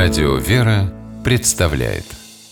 Радио «Вера» представляет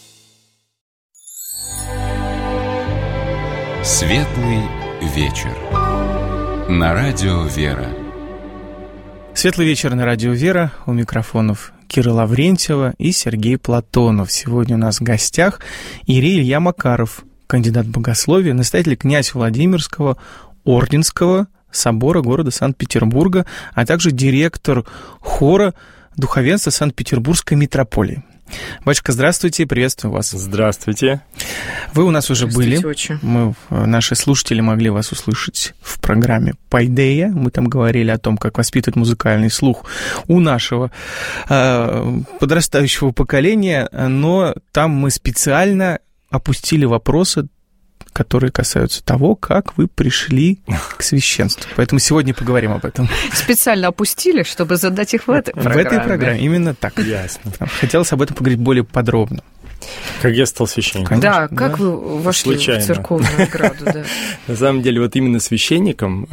Светлый вечер на Радио «Вера». Светлый вечер на Радио «Вера». У микрофонов Кира Лаврентьева и Сергей Платонов. Сегодня у нас в гостях иерей Илья Макаров, кандидат богословия, настоятель князь Владимирского Орденского собора города Санкт-Петербурга, а также директор хора духовенства Санкт-Петербургской митрополии. Батюшка, здравствуйте, приветствую вас. Здравствуйте. Вы у нас уже были. Отче. Наши слушатели могли вас услышать в программе «Пайдея». Мы там говорили о том, как воспитывать музыкальный слух у нашего подрастающего поколения, но там мы специально опустили вопросы, которые касаются того, как вы пришли к священству. Поэтому сегодня поговорим об этом. Специально опустили, чтобы задать их в этой программе. В этой программе, именно так. Ясно. Хотелось об этом поговорить более подробно. Как я стал священником. Конечно, да, как вы вошли случайно в церковную ограду? Да. На самом деле, вот именно священником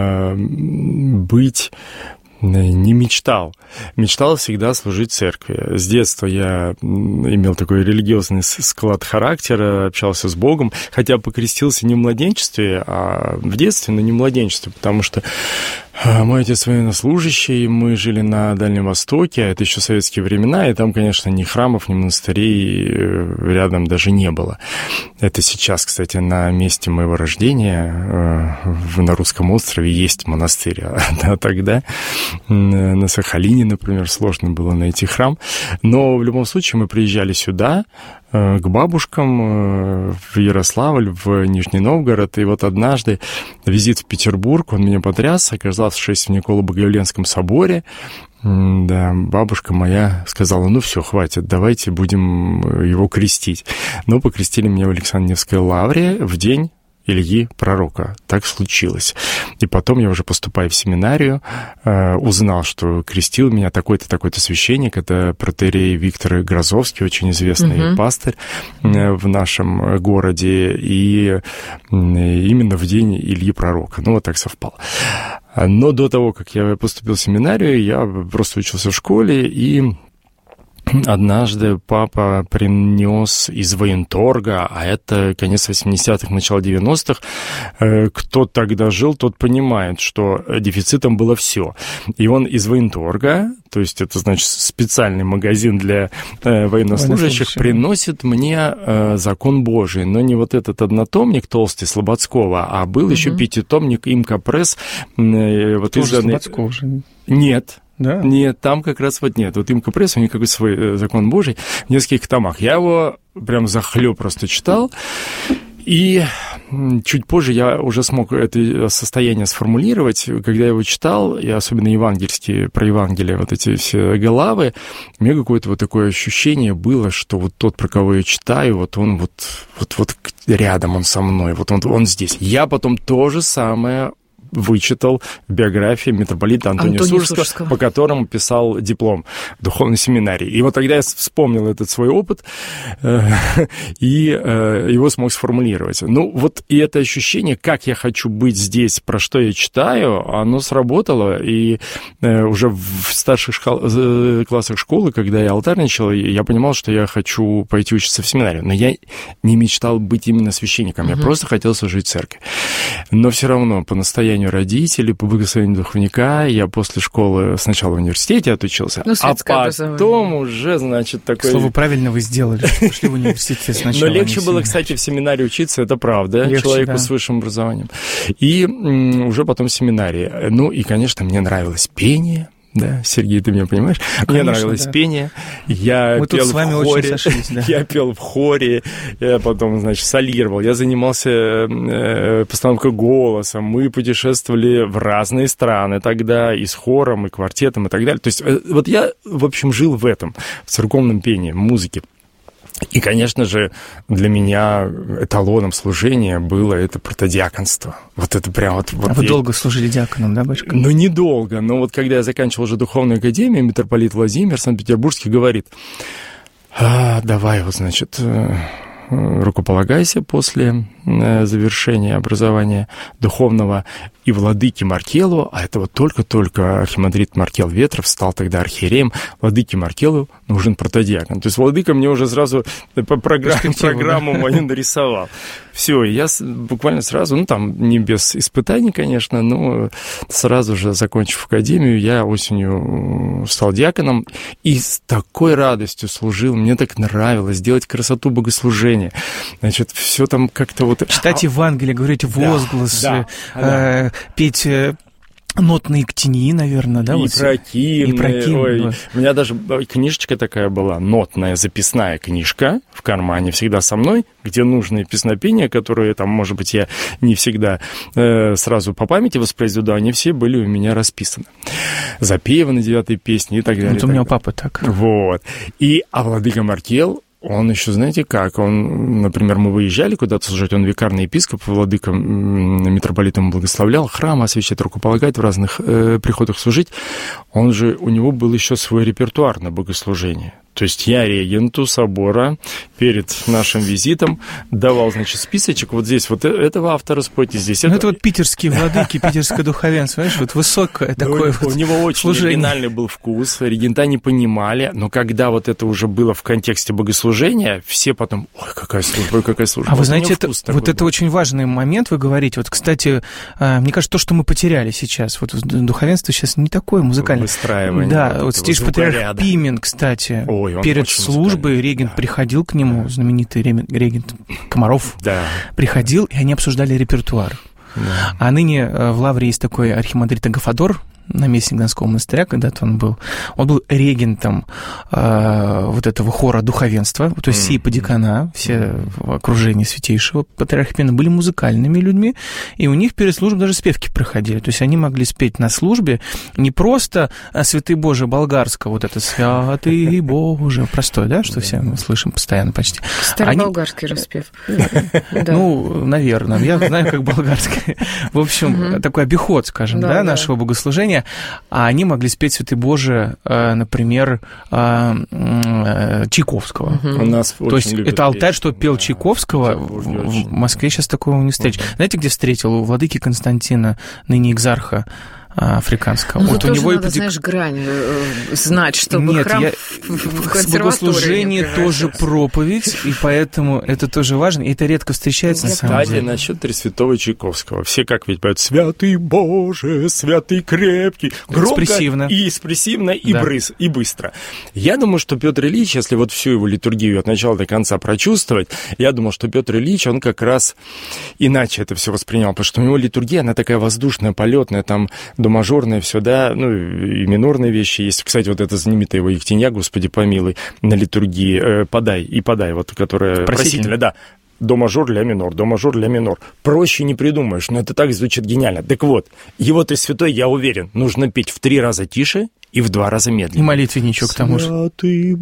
быть не мечтал. Мечтал всегда служить церкви. С детства я имел такой религиозный склад характера, общался с Богом, хотя покрестился не в младенчестве, а в детстве, но не в младенчестве, потому что мой отец военнослужащий, мы жили на Дальнем Востоке, а это еще советские времена, и там, конечно, ни храмов, ни монастырей рядом даже не было. Это сейчас, кстати, на месте моего рождения на Русском острове есть монастырь, а тогда на Сахалине, например, сложно было найти храм. Но в любом случае мы приезжали сюда, к бабушкам в Ярославль, в Нижний Новгород. И вот однажды визит в Петербург, он меня потряс, оказавшись в Николо-Богоявленском соборе. Да, бабушка моя сказала: ну все, хватит, давайте будем его крестить. Но покрестили меня в Александро-Невской лавре в день Ильи Пророка. Так случилось. И потом я уже, поступая в семинарию, узнал, что крестил меня такой-то, такой-то священник. Это протоиерей Виктор Грозовский, очень известный пастырь в нашем городе. И именно в день Ильи Пророка. Ну, вот так совпало. Но до того, как я поступил в семинарию, я просто учился в школе, и однажды папа принес из военторга, а это конец 80-х, начало 90-х, кто тогда жил, тот понимает, что дефицитом было все. И он из военторга, то есть это значит специальный магазин для военнослужащих, приносит мне закон Божий. Но не вот этот однотомник толстый Слободского, а был еще пятитомник Имка Пресс. Вот тоже Слободского же? Нет. Да? Нет, там как раз вот нет. Вот Имка Пресс, у них какой-то свой закон Божий в нескольких томах. Я его прям захлёб просто читал. И чуть позже я уже смог это состояние сформулировать. Когда я его читал, и особенно евангельские, про Евангелие, вот эти все главы, у меня какое-то вот такое ощущение было, что вот тот, про кого я читаю, вот он вот рядом, он со мной, вот он здесь. Я потом то же самое вычитал в биографии митрополита Антония Сурожского, по которому писал диплом в духовной семинарии. И вот тогда я вспомнил этот свой опыт и его смог сформулировать. Ну, вот и это ощущение, как я хочу быть здесь, про что я читаю, оно сработало. И уже в старших классах школы, когда я алтарничал, я понимал, что я хочу пойти учиться в семинарию. Но я не мечтал быть именно священником. Я просто хотел служить в церкви. Но все равно по настоянию родителей, по благословению духовника, я после школы сначала в университете отучился, а потом уже, значит, такой... К слову, правильно вы сделали, что пошли в университет сначала. Но легче было, кстати, в семинарии учиться, это правда, легче, человеку с высшим образованием. И уже потом в семинарии. Ну и, конечно, мне нравилось пение. Да, Сергей, ты меня понимаешь? Конечно, мне нравилось пение. Я пел в хоре. Я пел в хоре, я потом, значит, солировал. Я занимался постановкой голоса. Мы путешествовали в разные страны тогда, и с хором, и квартетом, и так далее. То есть вот я, в общем, жил в этом, в церковном пении, в музыке. И, конечно же, для меня эталоном служения было это протодиаконство. Вот это прям вот... А вы долго служили диаконом, да, батюшка? Ну, недолго. Но вот когда я заканчивал уже духовную академию, митрополит Владимир Санкт-Петербургский говорит: давай вот, значит, рукополагайся после завершения образования духовного и владыки Маркелу, а это вот только-только архимандрит Маркел Ветров стал тогда архиереем, владыке Маркелу нужен протодиакон. То есть владыка мне уже сразу по программу мою нарисовал. Все, я буквально сразу, ну там не без испытаний, конечно, но сразу же, закончив академию, я осенью стал диаконом и с такой радостью служил, мне так нравилось делать красоту богослужения. Значит, все там как-то вот... Читать Евангелие, говорить возгласы, петь... Нотные ктении, наверное, да? И прокимны. Да. У меня даже книжечка такая была, нотная записная книжка в кармане, всегда со мной, где нужные песнопения, которые там, может быть, я не всегда сразу по памяти воспроизведу, они все были у меня расписаны. Запевы на 9-й песне и так далее. Вот у меня у папы так. Вот. А владыка Маркел, он еще, знаете как, он, например, мы выезжали куда-то служить, он викарный епископ, владыка митрополитом благословлял, храм освещать, рукополагать, в разных приходах служить. У него был еще свой репертуар на богослужение. То есть я регенту собора перед нашим визитом давал, значит, списочек, вот здесь вот этого автора спойте, здесь это вот питерские владыки, питерское духовенство, знаешь, вот высокое такое у него очень оригинальный был вкус, регента не понимали, но когда вот это уже было в контексте богослужения, все потом, ой, какая служба. А вы знаете, это очень важный момент, вы говорите, вот, кстати, мне кажется, то, что мы потеряли сейчас, вот духовенство сейчас не такое музыкальное. Выстраивание. Да, вот Святейший Патриарх Пимен, кстати, перед службой регент приходил к нему, знаменитый регент Комаров, приходил, и они обсуждали репертуар. Да. А ныне в Лавре есть такой архимандрит Агафодор, наместник Донского монастыря, когда-то он был регентом вот этого хора духовенства, то есть все иподиакона, все в окружении Святейшего Патриарха Пимена были музыкальными людьми, и у них перед службой даже спевки проходили, то есть они могли спеть на службе не просто «Святый Боже» болгарского, вот это «Святый Боже», простой, да, что все мы слышим постоянно почти. Староболгарский распев. Ну, наверное, я знаю, как болгарский. В общем, такой обиход, скажем, да, нашего богослужения. А они могли спеть «Святый Боже», например, Чайковского. У нас то есть это алтарь, что пел Чайковского, в Москве сейчас такого не встретишь. Знаете, где встретил? У владыки Константина, ныне экзарха африканского. Вот у него надо, знаешь, грань знать, чтобы храм в богослужении тоже проповедь, и поэтому это тоже важно, и это редко встречается на самом деле. Кстати, насчет Тресвятого Чайковского. Все как ведь поют «Святый Боже, святый крепкий». Громко, экспрессивно и быстро. Я думаю, что Петр Ильич, если вот всю его литургию от начала до конца прочувствовать, я думаю, что Петр Ильич, он как раз иначе это все воспринял, потому что у него литургия, она такая воздушная, полетная, там до мажорное все, да, ну, и минорные вещи есть. Кстати, вот эта знаменитая его Ектенья, Господи помилуй, на литургии «Подай», вот, которая просительная, да. До мажор, ля минор, до мажор, ля минор. Проще не придумаешь, но это так звучит гениально. Так вот, его «Ты святой», я уверен, нужно петь в 3 раза тише и в 2 раза медленнее. И молитвенничок к тому же. Святый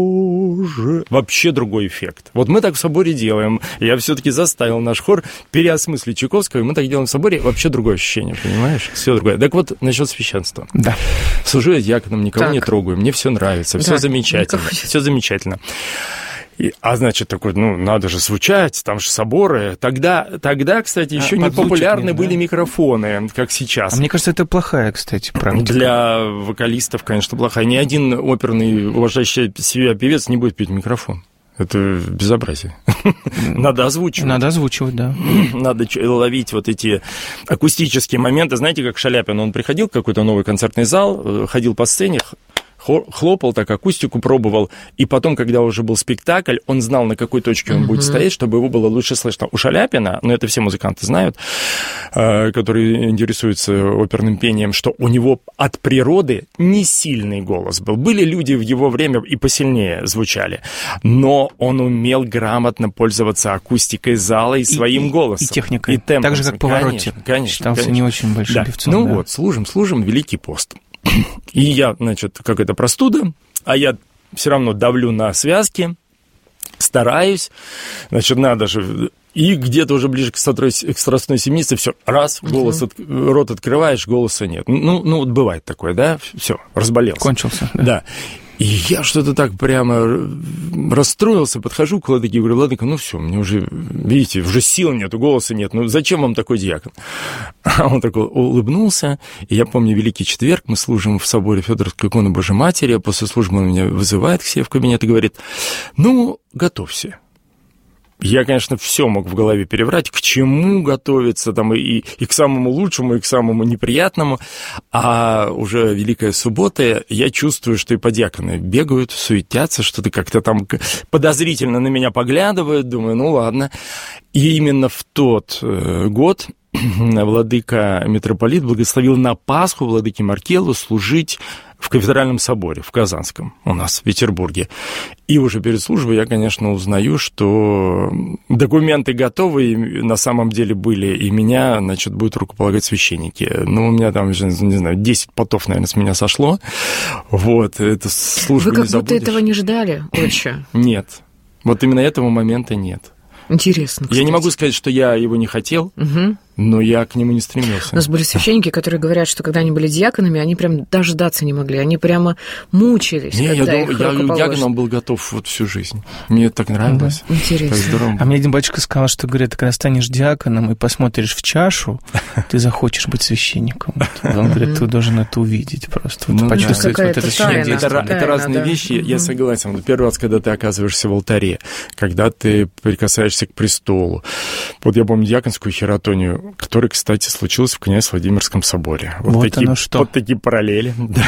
Боже. Вообще другой эффект. Вот мы так в соборе делаем. Я все-таки заставил наш хор переосмыслить Чайковского, и мы так делаем в соборе. Вообще другое ощущение, понимаешь? Все другое. Так вот, насчет священства. Да. Служу я диаконом, никого не трогаю. Мне все нравится, все замечательно. Все замечательно. Значит, такой, надо же звучать, там же соборы. Тогда, кстати, еще не популярны были микрофоны, как сейчас. А мне кажется, это плохая, кстати, практика. Для вокалистов, конечно, плохая. Ни один оперный, уважающий себя певец не будет петь в микрофон. Это безобразие. Надо озвучивать. Надо озвучивать, да. Надо ловить вот эти акустические моменты. Знаете, как Шаляпин, он приходил в какой-то новый концертный зал, ходил по сцене, хлопал, так акустику пробовал, и потом, когда уже был спектакль, он знал, на какой точке он будет стоять, чтобы его было лучше слышно. У Шаляпина, это все музыканты знают, которые интересуются оперным пением, что у него от природы не сильный голос был. Были люди в его время и посильнее звучали, но он умел грамотно пользоваться акустикой зала и своим голосом. И техникой. И темпом. Так же, как Паваротти. Конечно. Считался не очень большим певцом. Вот, служим Великий пост. И я, значит, как это простуда, а я все равно давлю на связки, стараюсь, значит, надо же... И где-то уже ближе к Страстной Семенице все, раз, рот открываешь, голоса нет. Вот бывает такое, да, все, разболелся. Кончился. Да. И я что-то так прямо расстроился, подхожу к владыке, говорю: владыка, ну все, мне уже, видите, уже сил нету, голоса нет, ну зачем вам такой диакон? А он такой улыбнулся, и я помню Великий Четверг, мы служим в соборе Фёдоровской иконы Божьей Матери, а после службы он меня вызывает к себе в кабинет и говорит: ну, готовься. Я, конечно, все мог в голове переврать, к чему готовиться, там, и к самому лучшему, и к самому неприятному. А уже Великая Суббота, я чувствую, что и подьяконы бегают, суетятся, что-то как-то там подозрительно на меня поглядывают. Думаю, ну ладно. И именно в тот год владыка митрополит благословил на Пасху владыке Маркелу служить в кафедральном соборе, в Казанском, у нас, в Петербурге. И уже перед службой я, конечно, узнаю, что документы готовы, и на самом деле были, и меня, значит, будут рукополагать священники. Ну, у меня там, не знаю, 10 потов, наверное, с меня сошло. Вот, это служба не забудешь. Вы как будто этого не ждали, отче? Нет. Вот именно этого момента нет. Интересно, кстати. Я не могу сказать, что я его не хотел, но я к нему не стремился. У нас были священники, которые говорят, что когда они были диаконами, они прям дождаться не могли, они прямо мучились. Не, я диаконом был готов вот всю жизнь. Мне это так нравилось. Да, интересно. Так здорово. А мне один батюшка сказал, что, говорит, когда станешь диаконом и посмотришь в чашу, ты захочешь быть священником. Он говорит, ты должен это увидеть просто, почувствовать вот это священничество. Это разные вещи, я согласен. Первый раз, когда ты оказываешься в алтаре, когда ты прикасаешься к престолу. Вот я помню диаконскую хератонию, которая, кстати, случилась в Князь-Владимирском соборе. Вот такие параллели. Да.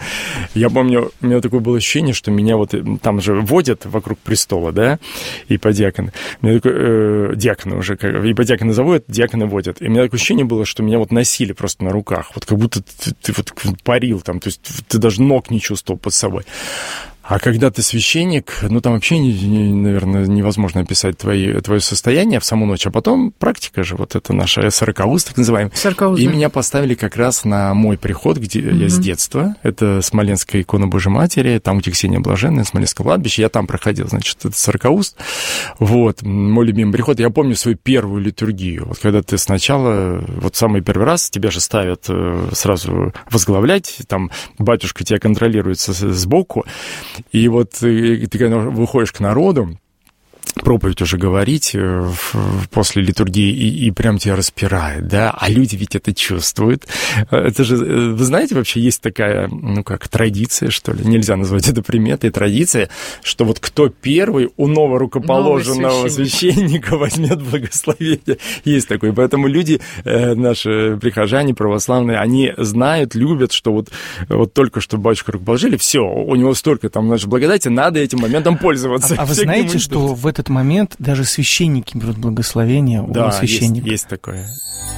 Я помню, у меня такое было ощущение, что меня вот там же водят вокруг престола, да, и по диаконы. У меня такое, диаконы уже, и по диаконы заводят, диаконы водят. И у меня такое ощущение было, что меня вот носили просто на руках, вот как будто ты вот парил там, то есть ты даже ног не чувствовал под собой. А когда ты священник, ну, там вообще, наверное, невозможно описать твое состояние в саму ночь, а потом практика же, вот это наша сорокауст, так называемый. И меня поставили как раз на мой приход, где я с детства, это Смоленская икона Божьей Матери, там, где Ксения Блаженная, Смоленское кладбище, я там проходил, значит, это сорокауст, вот, мой любимый приход. Я помню свою первую литургию, вот когда ты сначала, вот самый первый раз, тебя же ставят сразу возглавлять, там батюшка тебя контролирует сбоку. И вот ты когда выходишь к народу, проповедь уже говорить после литургии, и прям тебя распирает, да, а люди ведь это чувствуют. Это же, вы знаете, вообще есть такая, ну как, традиция, что ли, нельзя назвать это приметой, традиция, что вот кто первый у новорукоположенного священника возьмет благословение. Есть такое. Поэтому люди, наши прихожане православные, они знают, любят, что вот только что батюшку рукоположили, все, у него столько там, значит, благодати, надо этим моментом пользоваться. А вы знаете, что в этот момент даже священники берут благословение у священника? Да, есть такое.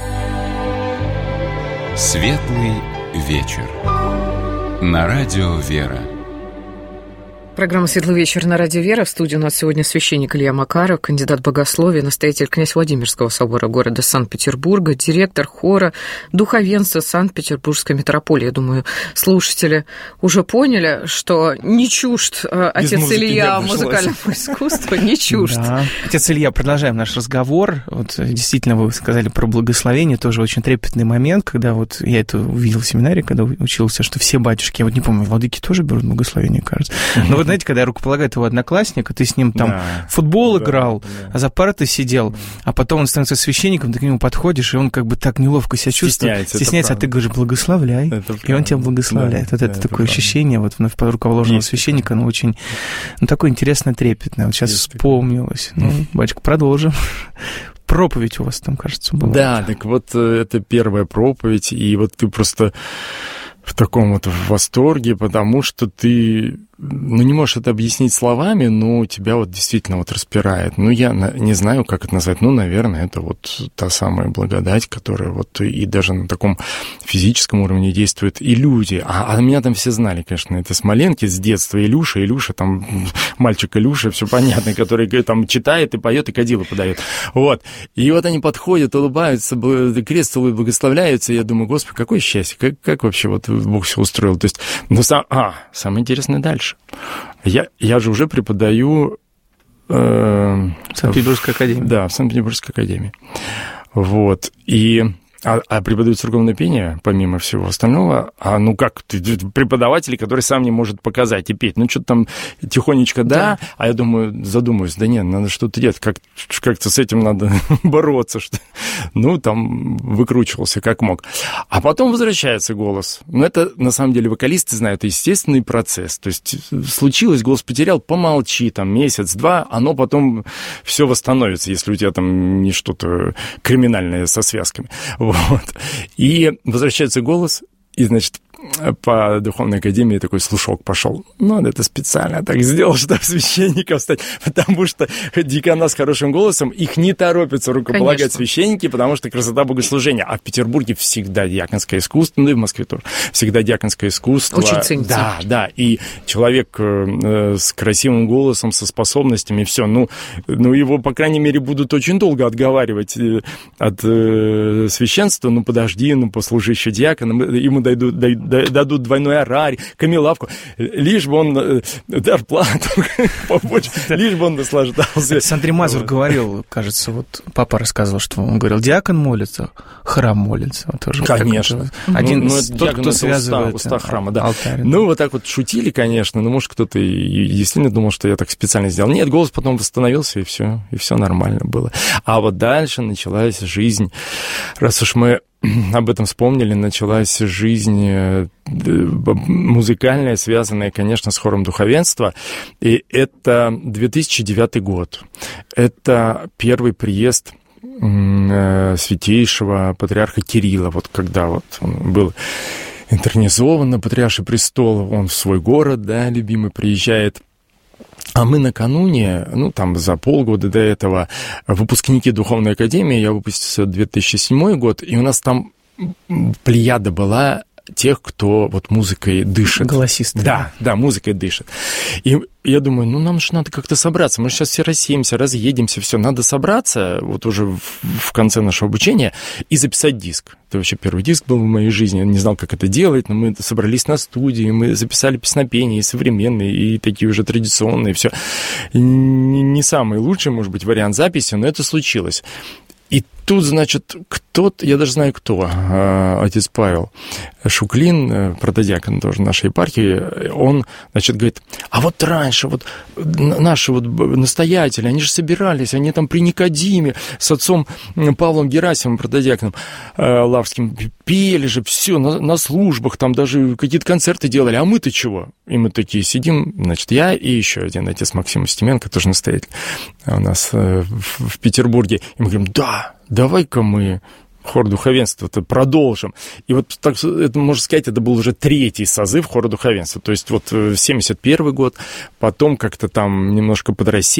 Светлый вечер. На радио «Вера». Программа «Светлый вечер» на радио «Вера». В студии у нас сегодня священник Илья Макаров, кандидат богословия, настоятель Князь-Владимирского собора города Санкт-Петербурга, директор хора духовенства Санкт-Петербургской митрополии. Я думаю, слушатели уже поняли, что не чужд отец Илья музыкального искусства, не чужд. Да. Отец Илья, продолжаем наш разговор. Вот действительно, вы сказали про благословение, тоже очень трепетный момент, когда вот я это увидел в семинаре, когда учился, что все батюшки, я вот не помню, владыки тоже берут благословение, кажется. Но вот знаете, когда рукополагает его одноклассника, ты с ним там в футбол играл, а за партой сидел, а потом он становится священником, ты к нему подходишь, и он как бы так неловко себя чувствует, стесняется, а ты говоришь, благословляй, и он тебя благословляет. Вот это такое ощущение вот вновь рукоположенного священника, ну, очень, ну, такое интересно трепетное. Вот сейчас вспомнилось. Ну, батюшка, продолжим. Проповедь у вас там, кажется, была. Да, так вот это первая проповедь, и вот ты просто в таком вот восторге, потому что ты, ну, не можешь это объяснить словами, но тебя вот действительно вот распирает. Ну, я не знаю, как это назвать. Ну, наверное, это вот та самая благодать, которая вот и даже на таком физическом уровне действует. И люди, а меня там все знали, конечно, это смоленки с детства. Илюша там, мальчик Илюша, все понятно, который там читает и поет, и кадило подает. Вот. И вот они подходят, улыбаются, крест целуют, благословляются. И я думаю, Господи, какое счастье, как вообще вот Бог все устроил. То есть, ну, самое интересное дальше. Я же уже преподаю в Санкт-Петербургской академии. Да, в Санкт-Петербургской академии. Вот. И А преподают церковное пение, помимо всего остального, преподаватель, который сам не может показать и петь. Что-то там тихонечко, да, а я задумаюсь, надо что-то делать, как-то с этим надо бороться. Там выкручивался как мог. А потом возвращается голос. Это, на самом деле, вокалисты знают, это естественный процесс. То есть случилось, голос потерял, помолчи, месяц-два, оно потом все восстановится, если у тебя там не что-то криминальное со связками. И возвращается голос, и, значит, по духовной академии такой слушок пошел. Это специально так сделал, чтобы священников стать, потому что дьякона с хорошим голосом, их не торопятся рукополагать, конечно, священники, потому что красота богослужения. А в Петербурге всегда диаконское искусство, и в Москве тоже, всегда диаконское искусство. Очень ценится. Да, и человек с красивым голосом, со способностями, все, его, по крайней мере, будут очень долго отговаривать от священства, подожди, послужи еще диаконом, ему дадут двойной орарий, камелавку, лишь бы он зарплату побольше, лишь бы он наслаждался. Андрей Мазур говорил, кажется, папа рассказывал, что он говорил, диакон молится, храм молится. Тоже конечно. Один тот, кто связывает уста храма, да. Алтарь. Вот так шутили, конечно, может, кто-то и действительно думал, что я так специально сделал. Нет, голос потом восстановился, и все нормально было. А вот дальше началась жизнь, раз уж мы об этом вспомнили, началась жизнь музыкальная, связанная, конечно, с хором духовенства. И это 2009 год. Это первый приезд святейшего патриарха Кирилла. Когда он был интронизован на Патриарший престол, он в свой город, любимый, приезжает. А мы накануне, за полгода до этого, выпускники Духовной академии, я выпустился 2007 год, и у нас там плеяда была тех, кто музыкой дышит. Голосисты. Да, музыкой дышит. И я думаю, нам же надо как-то собраться. Мы сейчас все рассеемся, разъедемся, все. Надо собраться уже в конце нашего обучения и записать диск. Это вообще первый диск был в моей жизни. Я не знал, как это делать, но мы собрались на студии, мы записали песнопения и современные, и такие уже традиционные. Все. Не самый лучший, может быть, вариант записи, но это случилось. И тут, значит, кто-то, я даже знаю кто, отец Павел Шуклин, протодиакон тоже нашей епархии, он, значит, говорит, а раньше наши настоятели, они же собирались, они там при Никодиме с отцом Павлом Герасимом, протодиаконом Лаврским, пели же все на службах, там даже какие-то концерты делали, а мы-то чего? И мы такие сидим, значит, я и еще один отец Максим Устименко, тоже настоятель у нас в Петербурге, и мы говорим, давай-ка мы хор духовенства-то продолжим. И так, это, можно сказать, это был уже третий созыв хора духовенства. То есть 71 год, потом как-то там немножко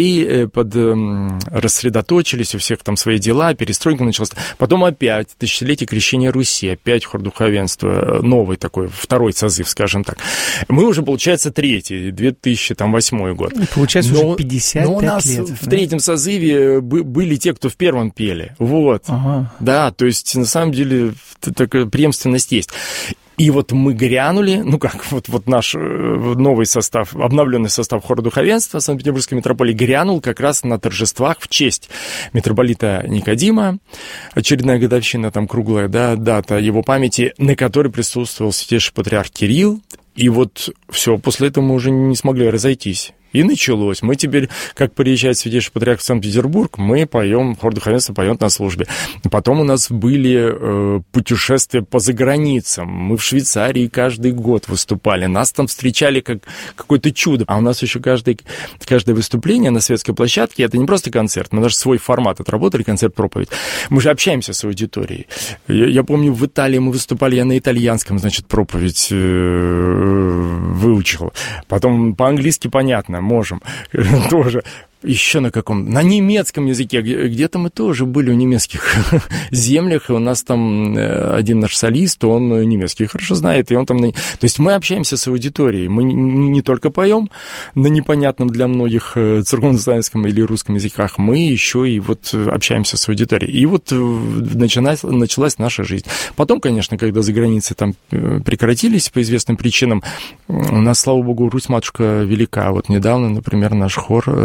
рассредоточились, у всех там свои дела, перестройка началась. Потом опять тысячелетие крещения Руси, опять хор духовенства, новый такой, второй созыв, скажем так. Мы уже, получается, третий, 2008 год. Получается, уже 55 лет. Но у нас в третьем созыве были те, кто в первом пели. Ага. Да, то есть, на самом деле, такая преемственность есть. И мы грянули, наш новый состав, обновленный состав хора духовенства Санкт-Петербургской митрополии грянул как раз на торжествах в честь митрополита Никодима. Очередная годовщина, там круглая, дата его памяти, на которой присутствовал святейший патриарх Кирилл. И все, после этого мы уже не смогли разойтись. И началось. Мы теперь, как приезжает святейший патриарх в Санкт-Петербург, мы поем, хор духовенства поет на службе. Потом у нас были путешествия по заграницам. Мы в Швейцарии каждый год выступали. Нас там встречали как какое-то чудо. А у нас еще каждое выступление на светской площадке, это не просто концерт, мы даже свой формат отработали, концерт-проповедь. Мы же общаемся с аудиторией. Я помню, в Италии мы выступали, я на итальянском, проповедь выучил. Потом по-английски понятно. Можем тоже. Еще на каком? На немецком языке. Где-то мы тоже были в немецких землях, и у нас там один наш солист, он немецкий хорошо знает, и он там... То есть мы общаемся с аудиторией. Мы не только поем на непонятном для многих церковно-славянском или русском языках, мы еще и общаемся с аудиторией. И началась наша жизнь. Потом, конечно, когда за границей там прекратились по известным причинам, у нас, слава богу, Русь-матушка велика. Недавно, например, наш хор духовенства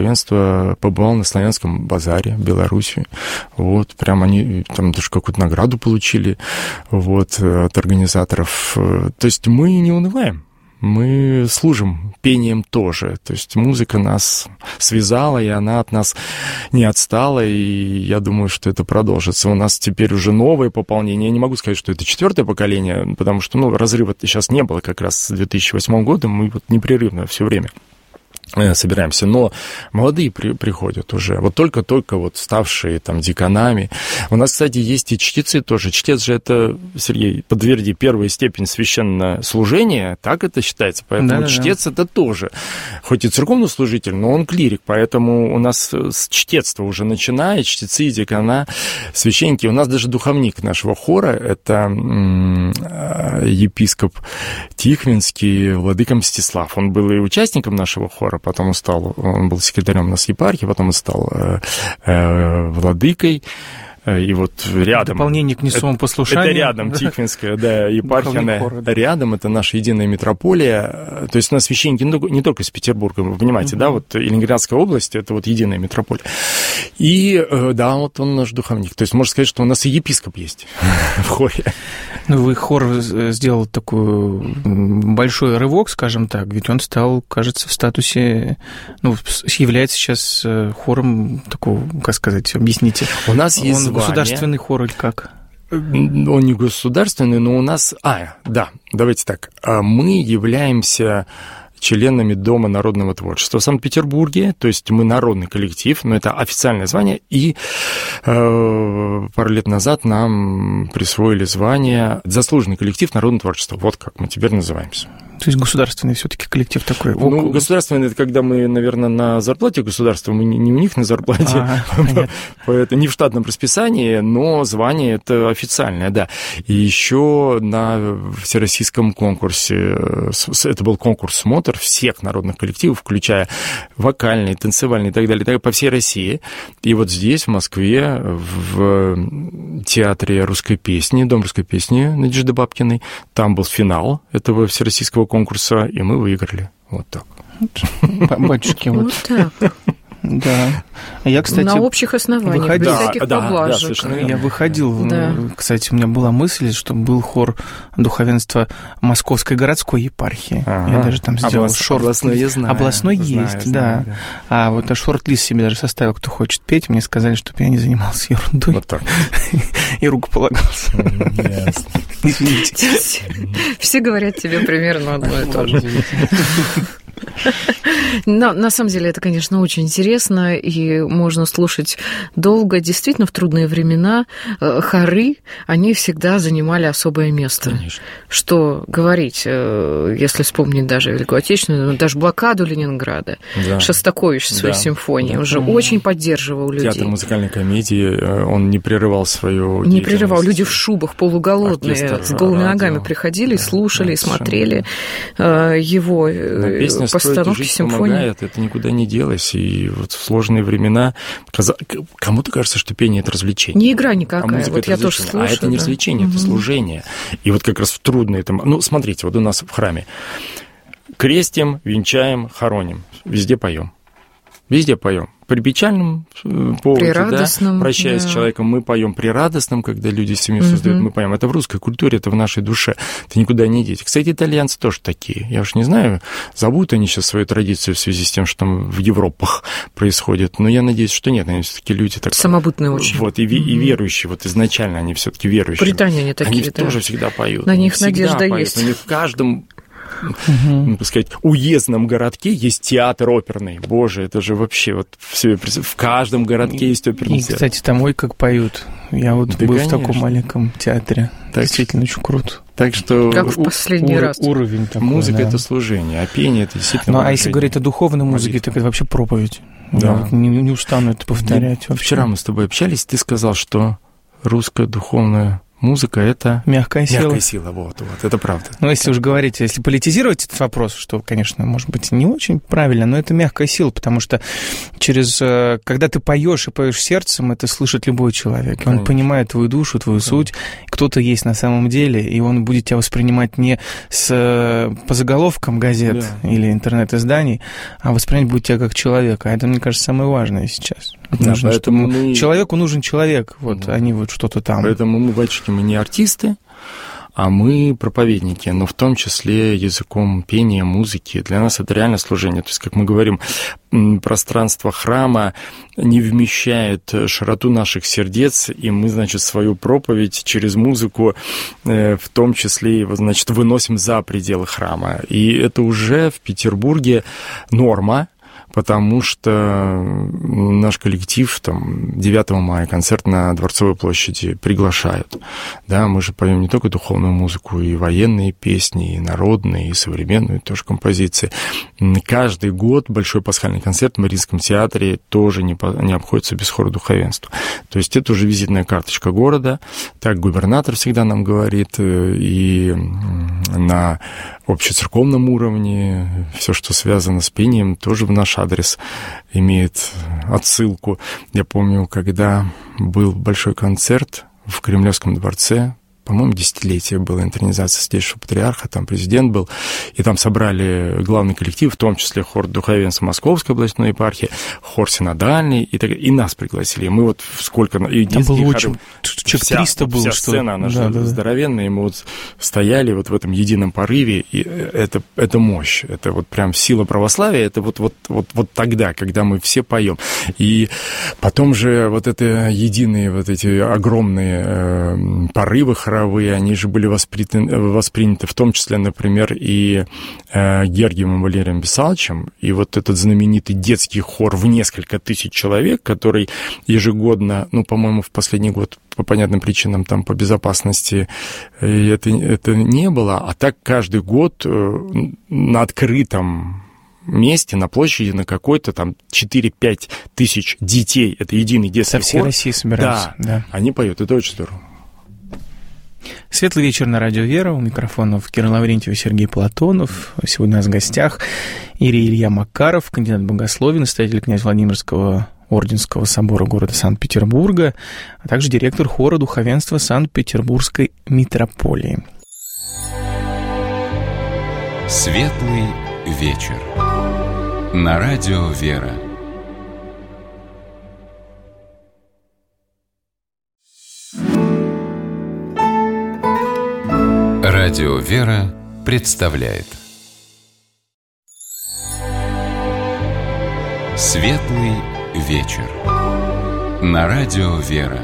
духовенство побывало на Славянском базаре в Беларуси. Вот, прям они там даже какую-то награду получили вот, от организаторов. То есть мы не унываем. Мы служим пением тоже. То есть музыка нас связала, и она от нас не отстала, и я думаю, что это продолжится. У нас теперь уже новое пополнение. Я не могу сказать, что это 4-е поколение, потому что разрыва сейчас не было как раз с 2008 года. Мы вот непрерывно все время собираемся, но молодые приходят уже, вот только-только вот ставшие там диканами. У нас, кстати, есть и чтецы тоже. Чтец же это, Сергей, подтверди, первая степень священнослужения, так это считается, поэтому чтец это тоже, хоть и церковный служитель, но он клирик, поэтому у нас с чтецтва уже начинает, чтецы, дикана, священники. У нас даже духовник нашего хора, это епископ Тихвинский, владыка Мстислав. Он был и участником нашего хора, потом он был секретарем у нас епархии, потом он стал владыкой. И вот рядом... Дополнение к несовому послушанию. Это рядом Тихвинская, да, епархия, она рядом, это наша единая митрополия. То есть у нас священники не только из Петербурга, вы понимаете, да, вот и Ленинградская область, это вот единая митрополия. И, да, вот он наш духовник. То есть можно сказать, что у нас и епископ есть в хоре. Ну, вы хор сделал такой большой рывок, скажем так, ведь он стал, кажется, в статусе, является сейчас хором такого, как сказать, объясните. У нас есть звание. Государственный хор или как? Он не государственный, но у нас... да, давайте так. Мы являемся членами Дома народного творчества в Санкт-Петербурге, то есть мы народный коллектив, но это официальное звание, и пару лет назад нам присвоили звание «Заслуженный коллектив народного творчества». Вот как мы теперь называемся. То есть государственный все-таки коллектив такой? Государственный – это когда мы, наверное, на зарплате государства, мы не у них на зарплате, не в штатном расписании, но звание это официальное, да. И еще на всероссийском конкурсе, это был конкурс «Смотр» всех народных коллективов, включая вокальные, танцевальные и так далее, по всей России. И вот здесь, в Москве, в театре русской песни, Дом русской песни Надежды Бабкиной, там был финал этого всероссийского конкурса, и мы выиграли. Вот так. Батюшки, вот так. Да. Я, кстати, на общих основаниях, без всяких поблажек. Я выходил, кстати, у меня была мысль, что был хор духовенства Московской городской епархии. Я даже там сделал шорт. Областной есть, да. А вот шорт-лист себе даже составил, кто хочет петь. Мне сказали, чтобы я не занимался ерундой. Вот так. И рукополагался. Извините. Все говорят тебе примерно одно и то же. Но на самом деле это, конечно, очень интересно, и можно слушать долго. Действительно, в трудные времена хоры, они всегда занимали особое место. Конечно. Что говорить, если вспомнить даже Великую Отечественную, даже блокаду Ленинграда, да. Шостакович в своей симфонии, он же очень поддерживал людей. Театр музыкальной комедии, он не прерывал свою деятельность. Не прерывал. Люди в шубах, полуголодные, с голыми ногами приходили, слушали, смотрели его постановки симфонии. Помогает, это никуда не делось. И вот в сложные времена кому-то кажется, что пение – это развлечение. Не игра никакая. Вот я тоже слушаю. А это не развлечение, это служение. И вот как раз в трудные... смотрите, вот у нас в храме. Крестим, венчаем, хороним. Везде поем. Везде поем. При печальном поводе, прощаясь с человеком, мы поем. При радостном, когда люди семью создают, мы поем. Это в русской культуре, это в нашей душе. Это никуда не дети. Кстати, итальянцы тоже такие. Я уж не знаю, забудут они сейчас свою традицию в связи с тем, что там в Европах происходит. Но я надеюсь, что нет. Они все-таки люди так... Самобытные очень. Вот, и верующие. Вот изначально они все-таки верующие. Британия они такие, они тоже всегда поют. На них надежда есть. У них в каждом... так сказать, уездном городке есть театр оперный. Боже, это же вообще вот все, в каждом городке есть оперный театр. И, кстати, там ой, как поют. Я вот был в таком маленьком театре. Так, действительно очень круто. Так что как в последний раз. Уровень такой, музыка это служение, а пение это действительно. А если говорить о духовной музыке, так это вообще проповедь. Да. Я не устану это повторять. Вчера мы с тобой общались, ты сказал, что русская духовная Музыка — это... Мягкая сила. Мягкая сила, вот, это правда. Ну, если уж говорить, если политизировать этот вопрос, что, конечно, может быть, не очень правильно, но это мягкая сила, потому что когда ты поешь и поешь сердцем, это слышит любой человек. Конечно. Он понимает твою душу, твою суть. Кто-то есть на самом деле, и он будет тебя воспринимать не по заголовкам газет или интернет-изданий, а воспринимать будет тебя как человека. А это, мне кажется, самое важное сейчас. Да, поэтому человеку нужен человек, а не вот что-то там. Поэтому мы, батюшки, мы не артисты, а мы проповедники, но в том числе языком пения, музыки. Для нас это реально служение. То есть, как мы говорим, пространство храма не вмещает широту наших сердец, и мы, значит, свою проповедь через музыку в том числе, значит, выносим за пределы храма. И это уже в Петербурге норма, потому что наш коллектив, 9 мая, концерт на Дворцовой площади приглашают. Да, мы же поем не только духовную музыку, и военные песни, и народные, и современные тоже композиции. Каждый год большой пасхальный концерт в Мариинском театре тоже не обходится без хора духовенства. То есть это уже визитная карточка города. Так губернатор всегда нам говорит, и на общецерковном уровне все, что связано с пением, тоже в наш адрес имеет отсылку. Я помню, когда был большой концерт в Кремлевском дворце, по-моему, десятилетие было интронизация Святейшего Патриарха, там президент был, и там собрали главный коллектив, в том числе хор духовенства Московской областной епархии, хор синодальный, и нас пригласили. И мы вот сколько... И там было очень... Человек 300 было, вся сцена, она же здоровенная, и мы вот стояли вот в этом едином порыве, и это мощь, это вот прям сила православия, это вот тогда, когда мы все поем. И потом же вот это единые, вот эти огромные порывы хоровые, они же были восприняты в том числе, например, и Гергием Валерием Бесаловичем, и вот этот знаменитый детский хор в несколько тысяч человек, который ежегодно, по-моему, в последний год по понятным причинам, там, по безопасности это не было, а так каждый год на открытом месте, на площади, на какой-то там 4-5 тысяч детей, это единый детский хор. Со всей России собираются. Да, они поют, это очень здорово. Светлый вечер на радио «Вера». У микрофонов Кирилл Лаврентьев и Сергей Платонов. Сегодня у нас в гостях Илья Макаров, кандидат богословия, настоятель князь Владимирского Орденского собора города Санкт-Петербурга, а также директор хора духовенства Санкт-Петербургской митрополии. Светлый вечер на радио «Вера». Радио «Вера» представляет Светлый вечер на радио «Вера».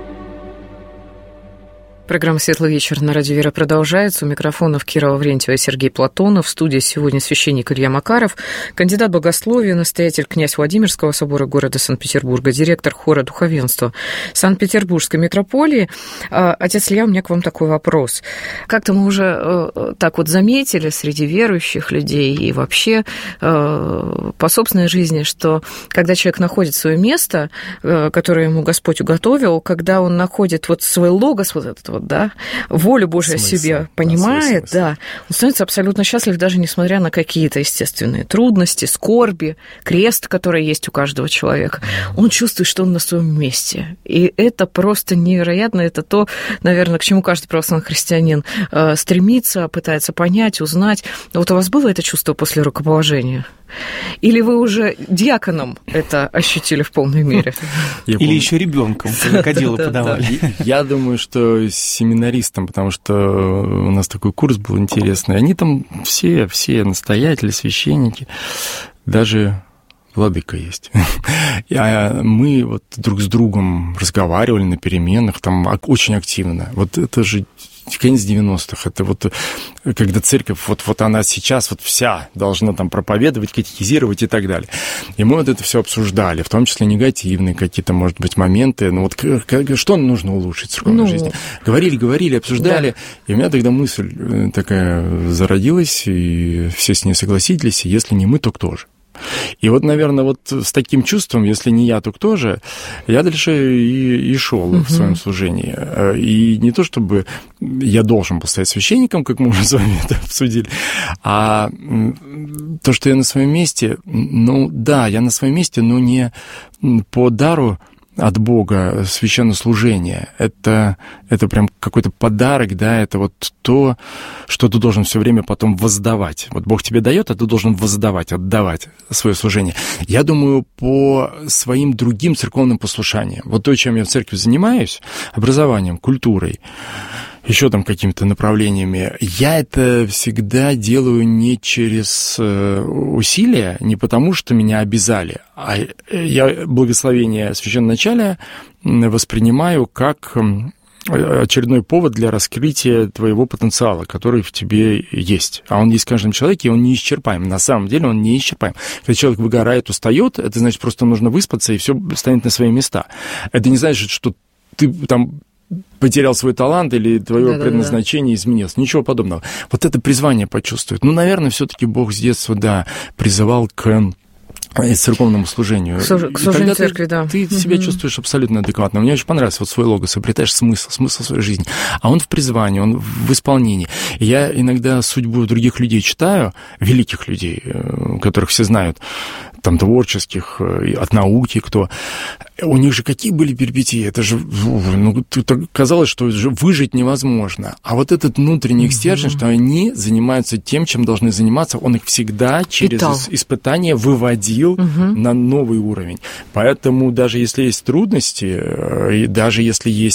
Программа «Светлый вечер» на радио «Вера» продолжается. У микрофонов Кира Лаврентьева и Сергей Платонов. В студии сегодня священник Илья Макаров, кандидат богословия, настоятель князь Владимирского собора города Санкт-Петербурга, директор хора духовенства Санкт-Петербургской митрополии. Отец Илья, у меня к вам такой вопрос. Как-то мы уже так вот заметили среди верующих людей и вообще по собственной жизни, что когда человек находит свое место, которое ему Господь уготовил, когда он находит вот свой логос, вот этот вот, да, волю Божию о себе понимает, да, он становится абсолютно счастлив, даже несмотря на какие-то естественные трудности, скорби, крест, который есть у каждого человека. Он чувствует, что он на своем месте. И это просто невероятно, это то, наверное, к чему каждый православный христианин стремится, пытается понять, узнать. Вот у вас было это чувство после рукоположения? Или вы уже диаконом это ощутили в полной мере? Или еще ребенком, когда кадилы подавали? Я думаю, что семинаристам, потому что у нас такой курс был интересный. Они там все настоятели, священники, даже владыка есть. Мы вот друг с другом разговаривали на переменах, там очень активно. Вот это же конец 90-х, это вот когда церковь, вот она сейчас вот вся должна там проповедовать, катехизировать и так далее. И мы вот это все обсуждали, в том числе негативные какие-то, может быть, моменты, ну вот что нужно улучшить в церковной жизни. Говорили, обсуждали, и у меня тогда мысль такая зародилась, и все с ней согласились, и если не мы, то кто же? И вот, наверное, вот с таким чувством, если не я, то кто же, я дальше и шел в своем служении. И не то, чтобы я должен был стать священником, как мы уже с вами это обсудили, а то, что я на своем месте, ну да, я на своем месте, но не по дару от Бога священнослужение. Это прям какой-то подарок, да, это вот то, что ты должен все время потом воздавать. Вот Бог тебе дает, а ты должен воздавать, отдавать свое служение. Я думаю, по своим другим церковным послушаниям, вот то, чем я в церкви занимаюсь, образованием, культурой, еще там какими-то направлениями, я это всегда делаю не через усилия, не потому, что меня обязали, а я благословение священноначалия воспринимаю как очередной повод для раскрытия твоего потенциала, который в тебе есть. А он есть в каждом человеке, и он неисчерпаем. На самом деле он неисчерпаем. Когда человек выгорает, устает, это значит, просто нужно выспаться, и все станет на свои места. Это не значит, что ты там потерял свой талант или твое предназначение изменилось. Ничего подобного. Вот это призвание почувствует. Ну, наверное, все-таки Бог с детства, да, призывал к церковному служению. К служению церкви, да. Ты себя чувствуешь абсолютно адекватно. Мне очень понравилось вот свой логос, обретаешь смысл своей жизни. А он в призвании, он в исполнении. И я иногда судьбу других людей читаю, великих людей, которых все знают, там, творческих, от науки, кто... У них же какие были перипетии? Это же, ну, казалось, что выжить невозможно. А вот этот внутренний стержень, что они занимаются тем, чем должны заниматься, он их всегда через испытания выводил на новый уровень. Поэтому даже если есть трудности, и даже если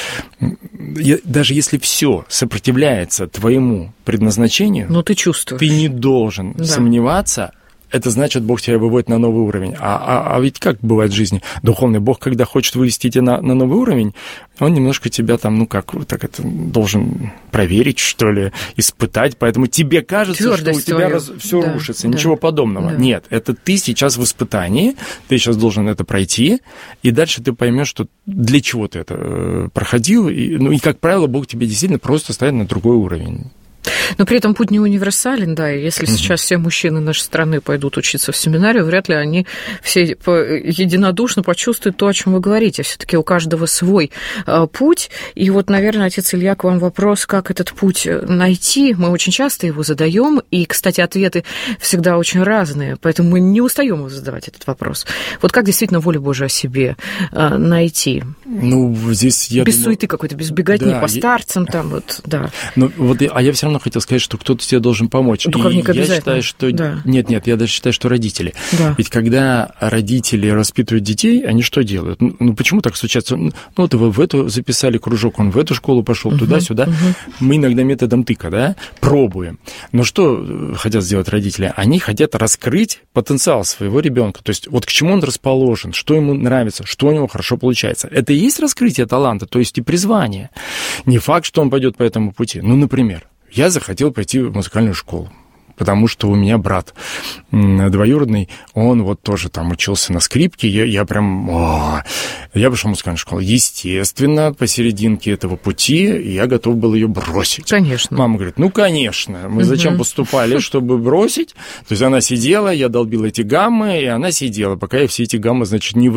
все сопротивляется твоему предназначению, но ты чувствуешь, ты не должен сомневаться. Это значит, Бог тебя выводит на новый уровень. А ведь как бывает в жизни? Духовный Бог, когда хочет вывести тебя на новый уровень, он немножко тебя там, ну как, так это должен проверить, что ли, испытать. Поэтому тебе кажется, твердость что у тебя все рушится. Ничего подобного. Да. Нет, это ты сейчас в испытании, ты сейчас должен это пройти, и дальше ты поймешь, что для чего ты это проходил. И, как правило, Бог тебя действительно просто ставит на другой уровень. Но при этом путь не универсален, да, и если сейчас все мужчины нашей страны пойдут учиться в семинарию, вряд ли они все единодушно почувствуют то, о чем вы говорите. Все-таки у каждого свой путь, и вот, наверное, отец Илья, к вам вопрос, как этот путь найти. Мы очень часто его задаем, и, кстати, ответы всегда очень разные, поэтому мы не устаем задавать этот вопрос. Вот как действительно волю Божию о себе найти? Ну, здесь я без суеты какой-то, без беготни по старцам, там вот, да. Ну, вот, а я все равно хотел сказать, что кто-то тебе должен помочь. Духовник и я считаю, что... Да. Нет, я даже считаю, что родители. Да. Ведь когда родители воспитывают детей, они что делают? Ну, почему так случается? Ну, вот вы в эту записали кружок, он в эту школу пошел, туда-сюда. Мы иногда методом тыка, да, пробуем. Но что хотят сделать родители? Они хотят раскрыть потенциал своего ребенка. То есть вот к чему он расположен, что ему нравится, что у него хорошо получается. Это и есть раскрытие таланта, то есть и призвание. Не факт, что он пойдет по этому пути. Ну, например, я захотел пойти в музыкальную школу, потому что у меня брат двоюродный, он вот тоже там учился на скрипке, я пошел в музыкальную школу. Естественно, посерединке этого пути я готов был ее бросить. Конечно. Мама говорит, ну, конечно, мы зачем поступали, чтобы бросить? То есть она сидела, я долбил эти гаммы, и она сидела, пока я все эти гаммы, значит, не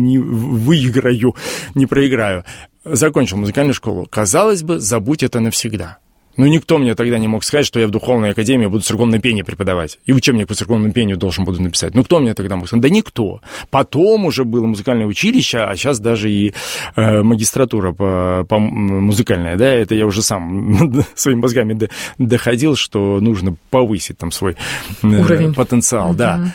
выиграю, не проиграю. Закончил музыкальную школу. Казалось бы, забудь это навсегда. Ну, никто мне тогда не мог сказать, что я в духовной академии буду церковное пение преподавать. И учебник по церковному пению должен буду написать. Ну, кто мне тогда мог сказать? Да никто. Потом уже было музыкальное училище, а сейчас даже и магистратура по музыкальная, да, это я уже сам своими мозгами доходил, что нужно повысить там свой уровень, потенциал, да.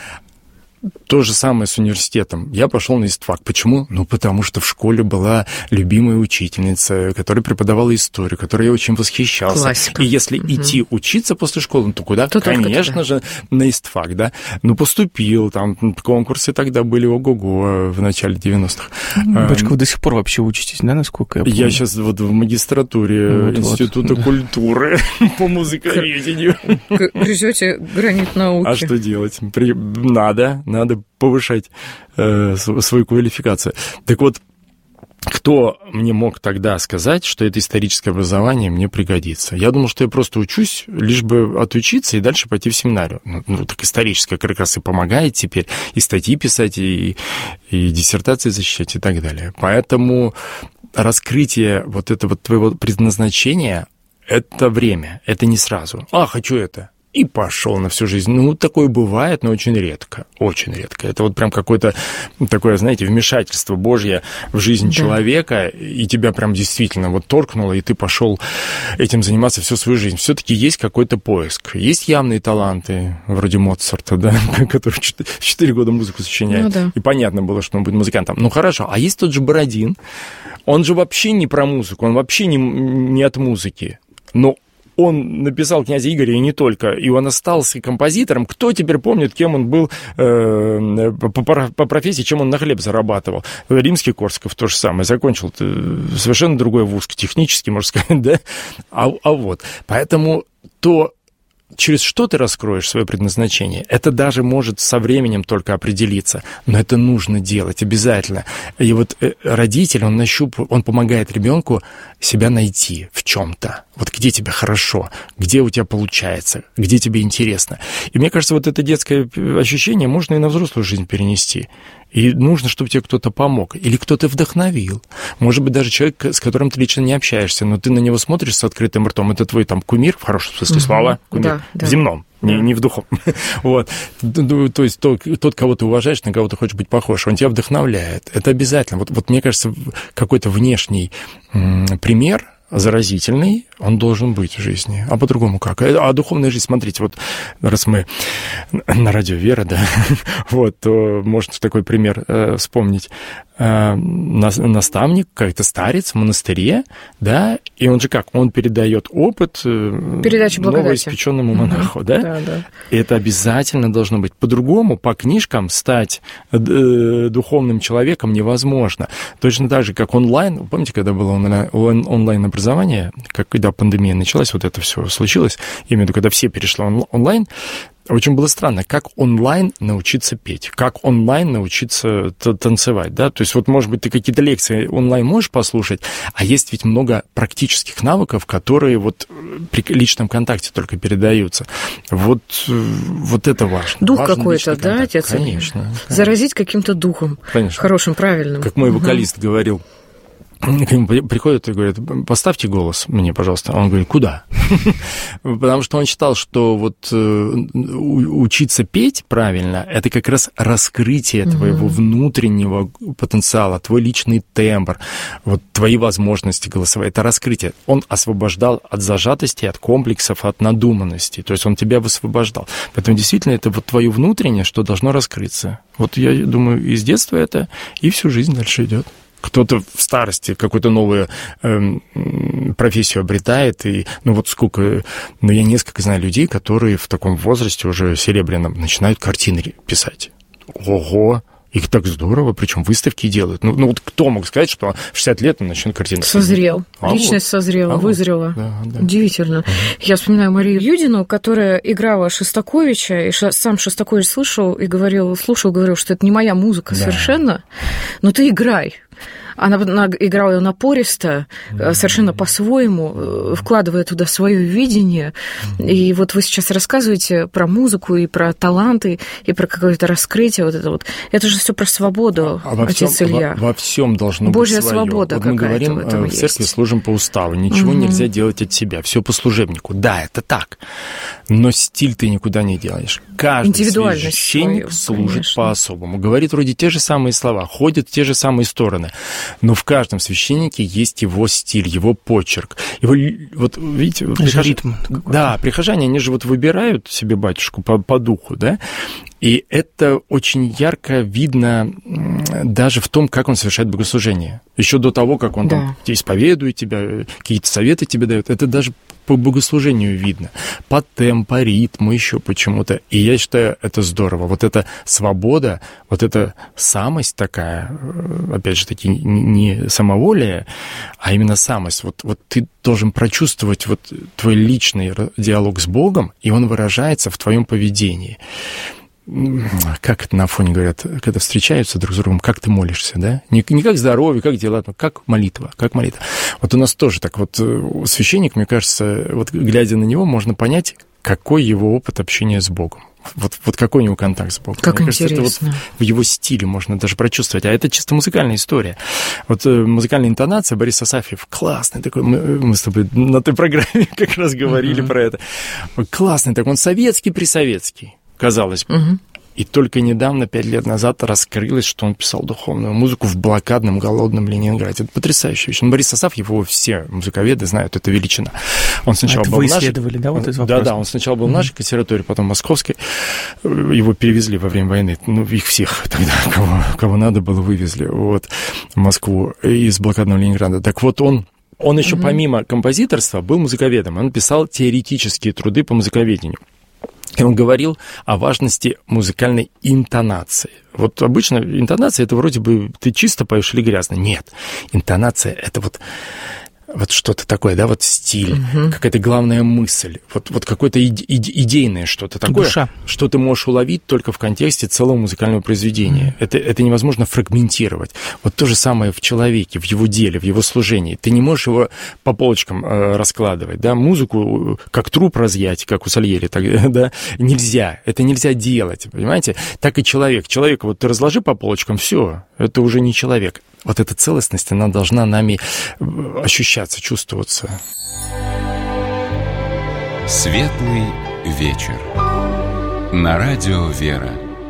То же самое с университетом. Я пошел на истфак. Почему? Ну, потому что в школе была любимая учительница, которая преподавала историю, которой я очень восхищался. Классика. И если идти учиться после школы, то куда? То конечно же, на истфак, да. Ну, поступил, там конкурсы тогда были ого-го в начале 90-х. Батюшка, вы до сих пор вообще учитесь, да, насколько я помню? Я сейчас вот в магистратуре Института культуры по музыковедению. Грызете гранит науки. А что делать? Надо повышать свою квалификацию. Так вот, кто мне мог тогда сказать, что это историческое образование мне пригодится? Я думал, что я просто учусь, лишь бы отучиться и дальше пойти в семинарию. Ну так историческое как раз и помогает теперь и статьи писать, и диссертации защищать, и так далее. Поэтому раскрытие вот этого твоего предназначения — это время, это не сразу. Хочу это. И пошел на всю жизнь. Ну, такое бывает, но очень редко. Очень редко. Это вот прям какое-то такое, знаете, вмешательство Божье в жизнь человека, и тебя прям действительно вот торкнуло, и ты пошел этим заниматься всю свою жизнь. Все-таки есть какой-то поиск. Есть явные таланты, вроде Моцарта, да, который в 4 года музыку сочиняет. И понятно было, что он будет музыкантом. Ну, хорошо. А есть тот же Бородин. Он же вообще не про музыку, он вообще не от музыки. Но он написал «Князя Игоря» и не только, и он остался композитором. Кто теперь помнит, кем он был по профессии, чем он на хлеб зарабатывал? Римский-Корсаков то же самое, закончил совершенно другой вуз, технический, можно сказать, да? А вот, поэтому то, через что ты раскроешь свое предназначение, это даже может со временем только определиться, но это нужно делать обязательно. И вот родитель, он помогает ребенку себя найти в чем-то. Вот где тебе хорошо, где у тебя получается, где тебе интересно. И мне кажется, вот это детское ощущение можно и на взрослую жизнь перенести. И нужно, чтобы тебе кто-то помог или кто-то вдохновил. Может быть, даже человек, с которым ты лично не общаешься, но ты на него смотришь с открытым ртом. Это твой там кумир, в хорошем смысле слова, кумир, в земном, не в духовном. Вот. То есть тот, кого ты уважаешь, на кого ты хочешь быть похож, он тебя вдохновляет. Это обязательно. Вот мне кажется, какой-то внешний пример заразительный, он должен быть в жизни. А по-другому как? А духовная жизнь, смотрите, вот раз мы на радио «Вера», да, вот, то можно такой пример вспомнить. Наставник, как-то старец в монастыре, да, и он же как? Он передает опыт новоиспеченному монаху, да? Да. И это обязательно должно быть. По-другому, по книжкам стать духовным человеком невозможно. Точно так же, как онлайн. Помните, когда было онлайн-образование, когда пандемия началась, вот это все случилось, именно когда все перешли онлайн, очень было странно, как онлайн научиться петь, как онлайн научиться танцевать, да, то есть вот, может быть, ты какие-то лекции онлайн можешь послушать, а есть ведь много практических навыков, которые вот при личном контакте только передаются. Вот это важно. Дух какой-то, да, отец? Конечно. Заразить каким-то духом, конечно. Хорошим, правильным. Как мой вокалист говорил, к нему приходят и говорят: поставьте голос мне, пожалуйста. Он говорит: куда? Потому что он считал, что вот учиться петь правильно — это как раз раскрытие твоего внутреннего потенциала, твой личный тембр, вот твои возможности голосовые. Это раскрытие. Он освобождал от зажатости, от комплексов, от надуманности. То есть он тебя высвобождал. Поэтому действительно это вот твое внутреннее, что должно раскрыться. Вот я думаю, из детства это и всю жизнь дальше идет. Кто-то в старости какую-то новую профессию обретает, и, я несколько знаю людей, которые в таком возрасте уже серебряном начинают картины писать. Ого! Их так здорово, причем выставки делают. Вот кто мог сказать, что в 60 лет он начнет картины писать? Созрел. Личность созрела, вызрела. Да. Удивительно. Я вспоминаю Марию Юдину, которая играла Шостаковича, и сам Шостакович слушал, говорил, что это не моя музыка совершенно, но ты играй. Она играла ее напористо, совершенно по-своему, вкладывая туда свое видение. И вот вы сейчас рассказываете про музыку и про таланты, и про какое-то раскрытие. Вот это вот. Это же все про свободу, отец Илья. Во всем должно Божья быть свое. свобода вот мы говорим, в церкви служим по уставу. Ничего нельзя делать от себя. Все по служебнику. Да, это так. Но стиль ты никуда не делаешь. Каждый священник служит по-особому. Говорит вроде те же самые слова, ходит в те же самые стороны. Но в каждом священнике есть его стиль, его почерк. Вот видите, ритм. Да, прихожане, они же вот выбирают себе батюшку по духу, да? И это очень ярко видно даже в том, как он совершает богослужение. Еще до того, как он там исповедует тебя, какие-то советы тебе дает, это даже по богослужению видно. По темпу, по ритму, еще почему-то. И я считаю, это здорово. Вот эта свобода, вот эта самость такая, опять же таки, не самоволие, а именно самость. Вот ты должен прочувствовать вот твой личный диалог с Богом, и он выражается в твоем поведении. как это на фоне говорят, когда встречаются друг с другом, как ты молишься, да? Не как здоровье, как дела, но как молитва, как молитва. Вот у нас тоже так вот священник, мне кажется, вот глядя на него, можно понять, какой его опыт общения с Богом. Вот какой у него контакт с Богом. Как мне интересно. Кажется, это вот в его стиле можно даже прочувствовать. А это чисто музыкальная история. Вот музыкальная интонация, Борис Асафьев, классный такой. Мы с тобой на той программе как раз говорили про это. Классный такой, он советский-присоветский, казалось бы. И только недавно, 5 лет назад, раскрылось, что он писал духовную музыку в блокадном, голодном Ленинграде. Это потрясающая вещь. Борис Асафьев, его все музыковеды знают, это величина. Он сначала это был вы в нашей... исследовали, да, вот этот вопрос? Да, он сначала был в нашей консерватории, потом в московской. Его перевезли во время войны. Ну, их всех тогда, кого надо было, вывезли вот, в Москву из блокадного Ленинграда. Так вот, он еще помимо композиторства был музыковедом. Он писал теоретические труды по музыковедению. И он говорил о важности музыкальной интонации. Вот обычно интонация — это вроде бы ты чисто поешь или грязно. Нет, интонация — это вот что-то такое, да, вот стиль, какая-то главная мысль, вот какое-то идейное что-то такое, душа, что ты можешь уловить только в контексте целого музыкального произведения. Это невозможно фрагментировать. Вот то же самое в человеке, в его деле, в его служении. Ты не можешь его по полочкам раскладывать, да, музыку как труп разъять, как у Сальери, да, нельзя, это нельзя делать, понимаете? Так и человек. Человека вот ты разложи по полочкам, все, это уже не человек. Вот эта целостность, она должна нами ощущаться, чувствоваться. Светлый вечер. На радио «Вера».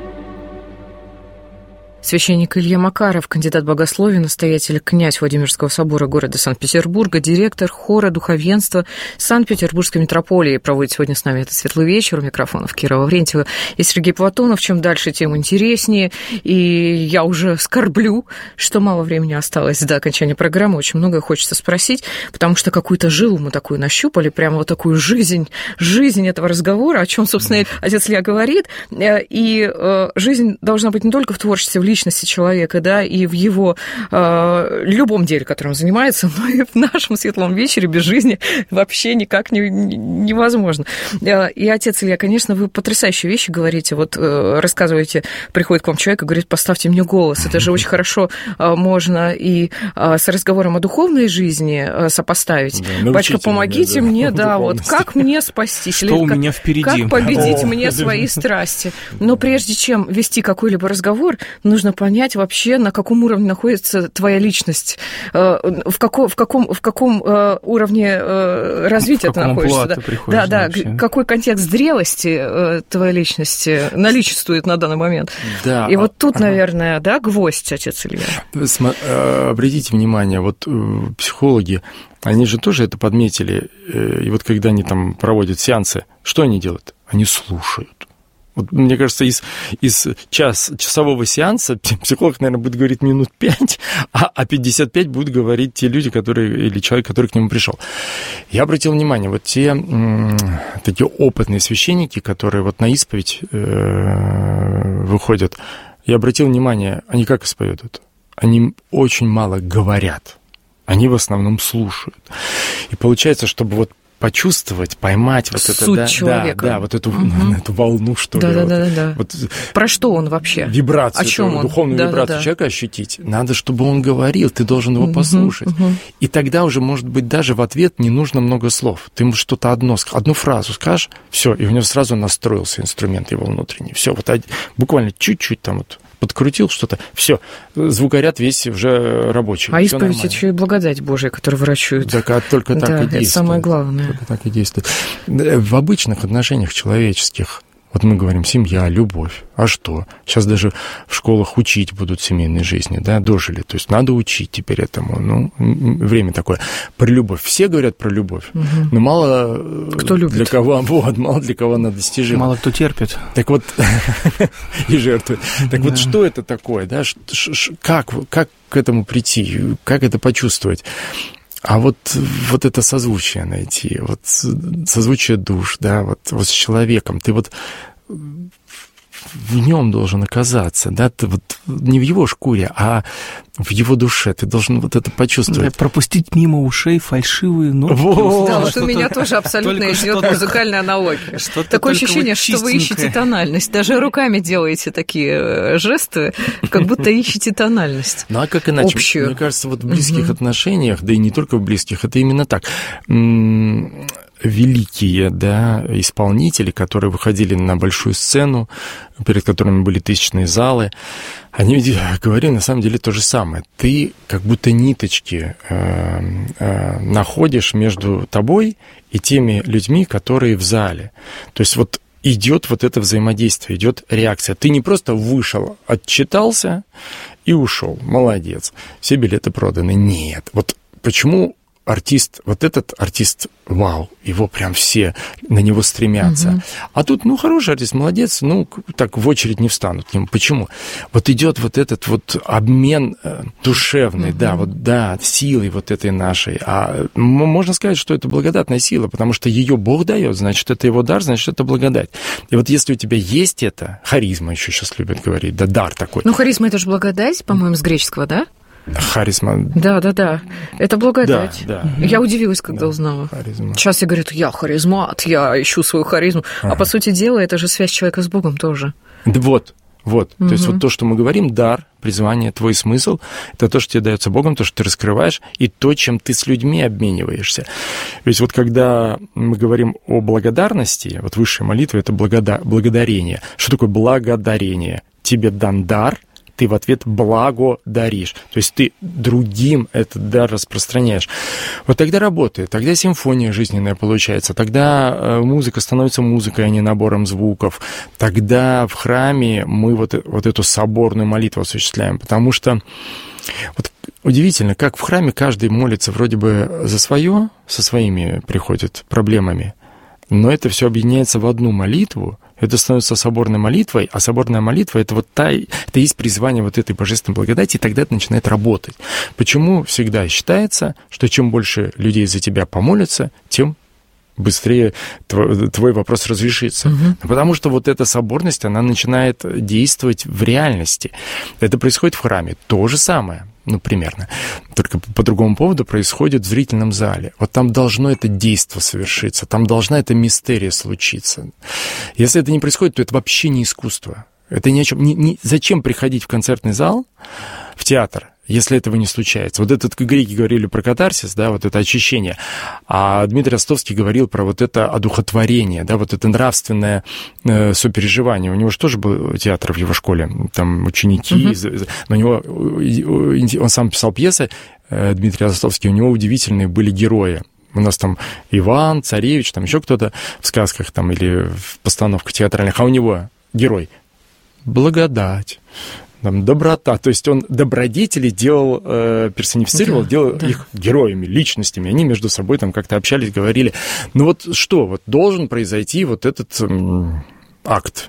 Священник Илья Макаров, кандидат богословия, настоятель князь Владимирского собора города Санкт-Петербурга, директор хора духовенства Санкт-Петербургской митрополии, проводит сегодня с нами этот светлый вечер. У микрофонов Кира Лаврентьева и Сергей Платонов. Чем дальше, тем интереснее. И я уже скорблю, что мало времени осталось до окончания программы. Очень многое хочется спросить, потому что какую-то жилу мы такую нащупали, прямо вот такую жизнь этого разговора, о чем, собственно, отец Илья говорит. И жизнь должна быть не только в творчестве, в личности человека, да, и в его любом деле, которым он занимается, но и в нашем светлом вечере без жизни вообще никак невозможно. И, отец Илья, конечно, вы потрясающие вещи говорите, вот рассказываете, приходит к вам человек и говорит: поставьте мне голос. Это же очень хорошо можно и с разговором о духовной жизни сопоставить. Да, батюшка, помогите мне, да, вот как мне спастись? Что у меня впереди? Как победить мне свои страсти? Но прежде чем вести какой-либо разговор, нужно понять вообще, на каком уровне находится твоя личность, в каком уровне развития ты находишься. Да, какой контекст зрелости твоей личности наличествует на данный момент. Да. И вот тут, наверное, да, гвоздь, отец Илья. Обратите внимание, вот психологи, они же тоже это подметили, и вот когда они там проводят сеансы, что они делают? Они слушают. Вот, мне кажется, из часового сеанса психолог, наверное, будет говорить минут 5, а 55 будут говорить те люди, или человек, который к нему пришел. Я обратил внимание, вот те такие опытные священники, которые вот на исповедь выходят, я обратил внимание, они как исповедуют? Они очень мало говорят, они в основном слушают. И получается, чтобы вот почувствовать, поймать вот суть это, человека. Да, вот эту волну, что ли. Да. Вот, про что он вообще? Вибрацию, о чем он? Духовную вибрацию человека ощутить. Надо, чтобы он говорил, ты должен его послушать. И тогда уже, может быть, даже в ответ не нужно много слов. Ты ему что-то одну фразу скажешь, все, и у него сразу настроился инструмент его внутренний. Все, вот буквально чуть-чуть там вот подкрутил что-то, все, звукоряд весь уже рабочий. А исповедь — это еще и благодать Божия, которая врачует. Так, только так и действует. Это самое главное. Только так и действует. В обычных отношениях человеческих, вот мы говорим, семья, любовь. А что? Сейчас даже в школах учить будут семейной жизни, да, дожили. То есть надо учить теперь этому. Ну, время такое. Про любовь. Все говорят про любовь, но мало кто любит. Для кого, мало для кого она достижима. Мало кто терпит. Так вот, и жертвует. Так вот, что это такое, да? Как к этому прийти? Как это почувствовать? А вот это созвучие найти, вот созвучие душ, да, вот с человеком. Ты вот в нем должен оказаться, да, ты вот не в его шкуре, а в его душе, ты должен вот это почувствовать. Да, пропустить мимо ушей фальшивые ноты. Да, вот у меня тоже абсолютно идет музыкальная аналогия. Такое ощущение, что вы ищете тональность, даже руками делаете такие жесты, как будто ищете тональность. Ну а как иначе? Общую. Мне кажется, вот в близких отношениях, да и не только в близких, это именно так. Великие, да, исполнители, которые выходили на большую сцену, перед которыми были тысячные залы, они говорили на самом деле то же самое. Ты как будто ниточки находишь между тобой и теми людьми, которые в зале. То есть вот идет вот это взаимодействие, идет реакция. Ты не просто вышел, отчитался и ушел. Молодец. Все билеты проданы. Нет. Вот почему артист, вот этот артист, вау, его прям все на него стремятся. А тут, хороший артист, молодец, так в очередь не встанут к нему. Почему? Вот идет вот этот вот обмен душевный, силой вот этой нашей. А можно сказать, что это благодатная сила, потому что ее Бог дает, значит, это его дар, значит, это благодать. И вот если у тебя есть это, харизма еще сейчас любят говорить, да, дар такой. Харизма — это же благодать, по-моему, с греческого, да? Харизма. Да. Это благодать. Да. Я удивилась, когда узнала. Харизма. Сейчас я говорю, я харизмат, я ищу свою харизму. А по сути дела, это же связь человека с Богом тоже. Вот. То есть вот то, что мы говорим, дар, призвание, твой смысл, это то, что тебе дается Богом, то, что ты раскрываешь, и то, чем ты с людьми обмениваешься. Ведь вот когда мы говорим о благодарности, вот высшая молитва — это благодарение. Что такое благодарение? Тебе дан дар, ты в ответ благодаришь. То есть ты другим этот дар распространяешь. Вот тогда работает, тогда симфония жизненная получается, тогда музыка становится музыкой, а не набором звуков. Тогда в храме мы вот эту соборную молитву осуществляем, потому что вот удивительно, как в храме каждый молится вроде бы за свое, со своими приходит проблемами, но это все объединяется в одну молитву. Это становится соборной молитвой, а соборная молитва — это это есть призвание вот этой божественной благодати, и тогда это начинает работать. Почему всегда считается, что чем больше людей за тебя помолятся, тем быстрее твой вопрос разрешится. Потому что вот эта соборность, она начинает действовать в реальности. Это происходит в храме. То же самое. Примерно. Только по другому поводу происходит в зрительном зале. Вот там должно это действо совершиться, там должна эта мистерия случиться. Если это не происходит, то это вообще не искусство. Это ни о чем. Зачем приходить в концертный зал, в театр, если этого не случается? Вот этот греки говорили про катарсис, да, вот это очищение, а Дмитрий Ростовский говорил про вот это одухотворение, да, вот это нравственное сопереживание. У него же тоже был театр в его школе, там ученики, но у него, он сам писал пьесы, Дмитрий Ростовский, у него удивительные были герои. У нас там Иван, Царевич, там еще кто-то в сказках там или в постановках театральных, а у него герой благодать, доброта, то есть он добродетели делал, персонифицировал, делал их героями, личностями, они между собой там как-то общались, говорили. Вот должен произойти вот этот акт,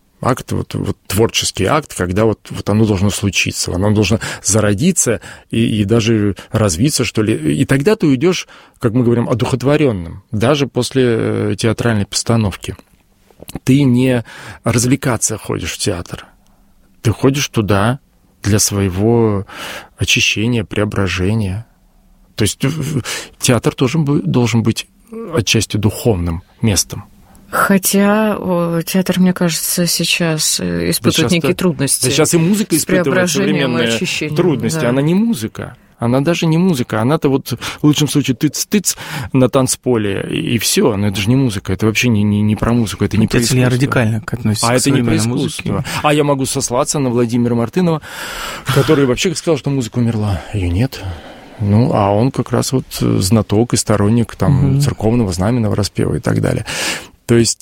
творческий акт, когда вот оно должно случиться, оно должно зародиться и даже развиться, что ли, и тогда ты уйдешь, как мы говорим, одухотворенным, даже после театральной постановки. Ты не развлекаться ходишь в театр. Ты ходишь туда для своего очищения, преображения. То есть театр тоже должен быть отчасти духовным местом. Хотя театр, мне кажется, сейчас испытывает некие трудности. Сейчас и музыка испытывает современные трудности. Да. Она не музыка. Она даже не музыка. Она-то вот в лучшем случае тыц-тыц на танцполе, и все. Но это же не музыка. Это вообще не про музыку, это не про искусство. Я радикально относится к современной музыке. А я могу сослаться на Владимира Мартынова, который вообще сказал, что музыка умерла. Ее нет. А он как раз вот знаток и сторонник там церковного, знаменного распева и так далее. То есть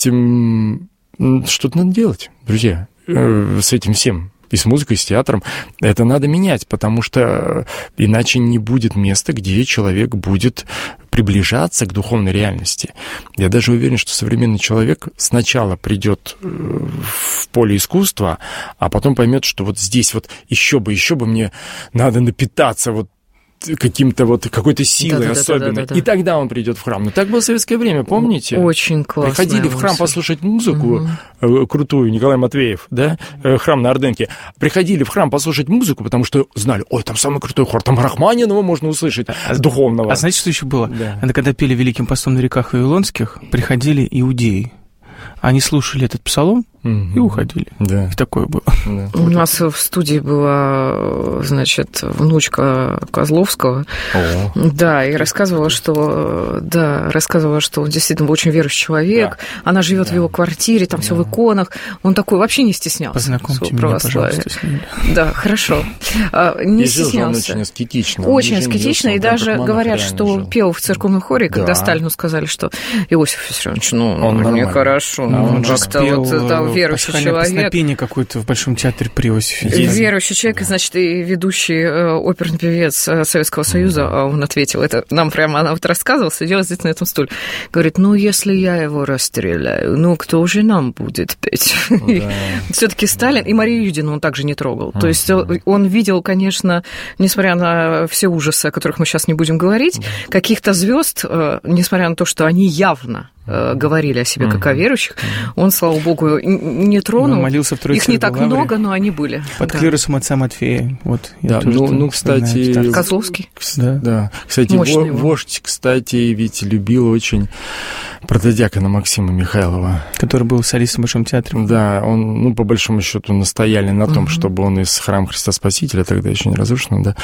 что-то надо делать, друзья, с этим всем. И с музыкой, и с театром. Это надо менять, потому что иначе не будет места, где человек будет приближаться к духовной реальности. Я даже уверен, что современный человек сначала придет в поле искусства, а потом поймет, что вот здесь вот еще бы мне надо напитаться вот каким-то вот какой-то силой особенной. И тогда он придет в храм. Но так было в советское время, помните? Очень классно. Приходили в храм послушать музыку крутую, Николай Матвеев, да, храм на Ордынке. Приходили в храм послушать музыку, потому что знали, ой, там самый крутой хор, там Рахманинова можно услышать, духовного. А знаете, что еще было? Да. Это когда пели «Великим постом на реках Вавилонских», приходили иудеи. Они слушали этот псалом и уходили. Да. И такое было. Да. У нас в студии была, значит, внучка Козловского. Да, и рассказывала, что он действительно был очень верующий человек. Да. Она живет в его квартире, там все в иконах. Он такой вообще не стеснялся. Познакомьте меня, пожалуйста, с ним. Да, хорошо. Не стеснялся. Он очень аскетично. Очень аскетично. И даже говорят, что пел в церковном хоре, когда Сталину сказали, что Иосиф Виссарионович, он нехорошо. Он же спел верующий человек. Песнопение какое-то в Большом театре при Иосифе. Верующий человек, значит, и ведущий оперный певец Советского Союза, а он ответил, это нам прямо, она вот рассказывала, сидела здесь на этом стуле, говорит, если я его расстреляю, кто же нам будет петь? Да. Все-таки Сталин, и Марию Юдину он также не трогал. То есть он видел, конечно, несмотря на все ужасы, о которых мы сейчас не будем говорить, каких-то звезд, несмотря на то, что они явно говорили о себе как о верующих, он, слава богу, не тронул. Молился в их не так много, но они были. Под клиросом отца Матфея. Вот, да, кстати... Козловский. Да. Кстати, вождь, ведь любил очень протодиакона Максима Михайлова. Который был солистом в Большом театре. Да, он, по большому счету, настояли на том, чтобы он из храма Христа Спасителя, тогда еще не разрушенного,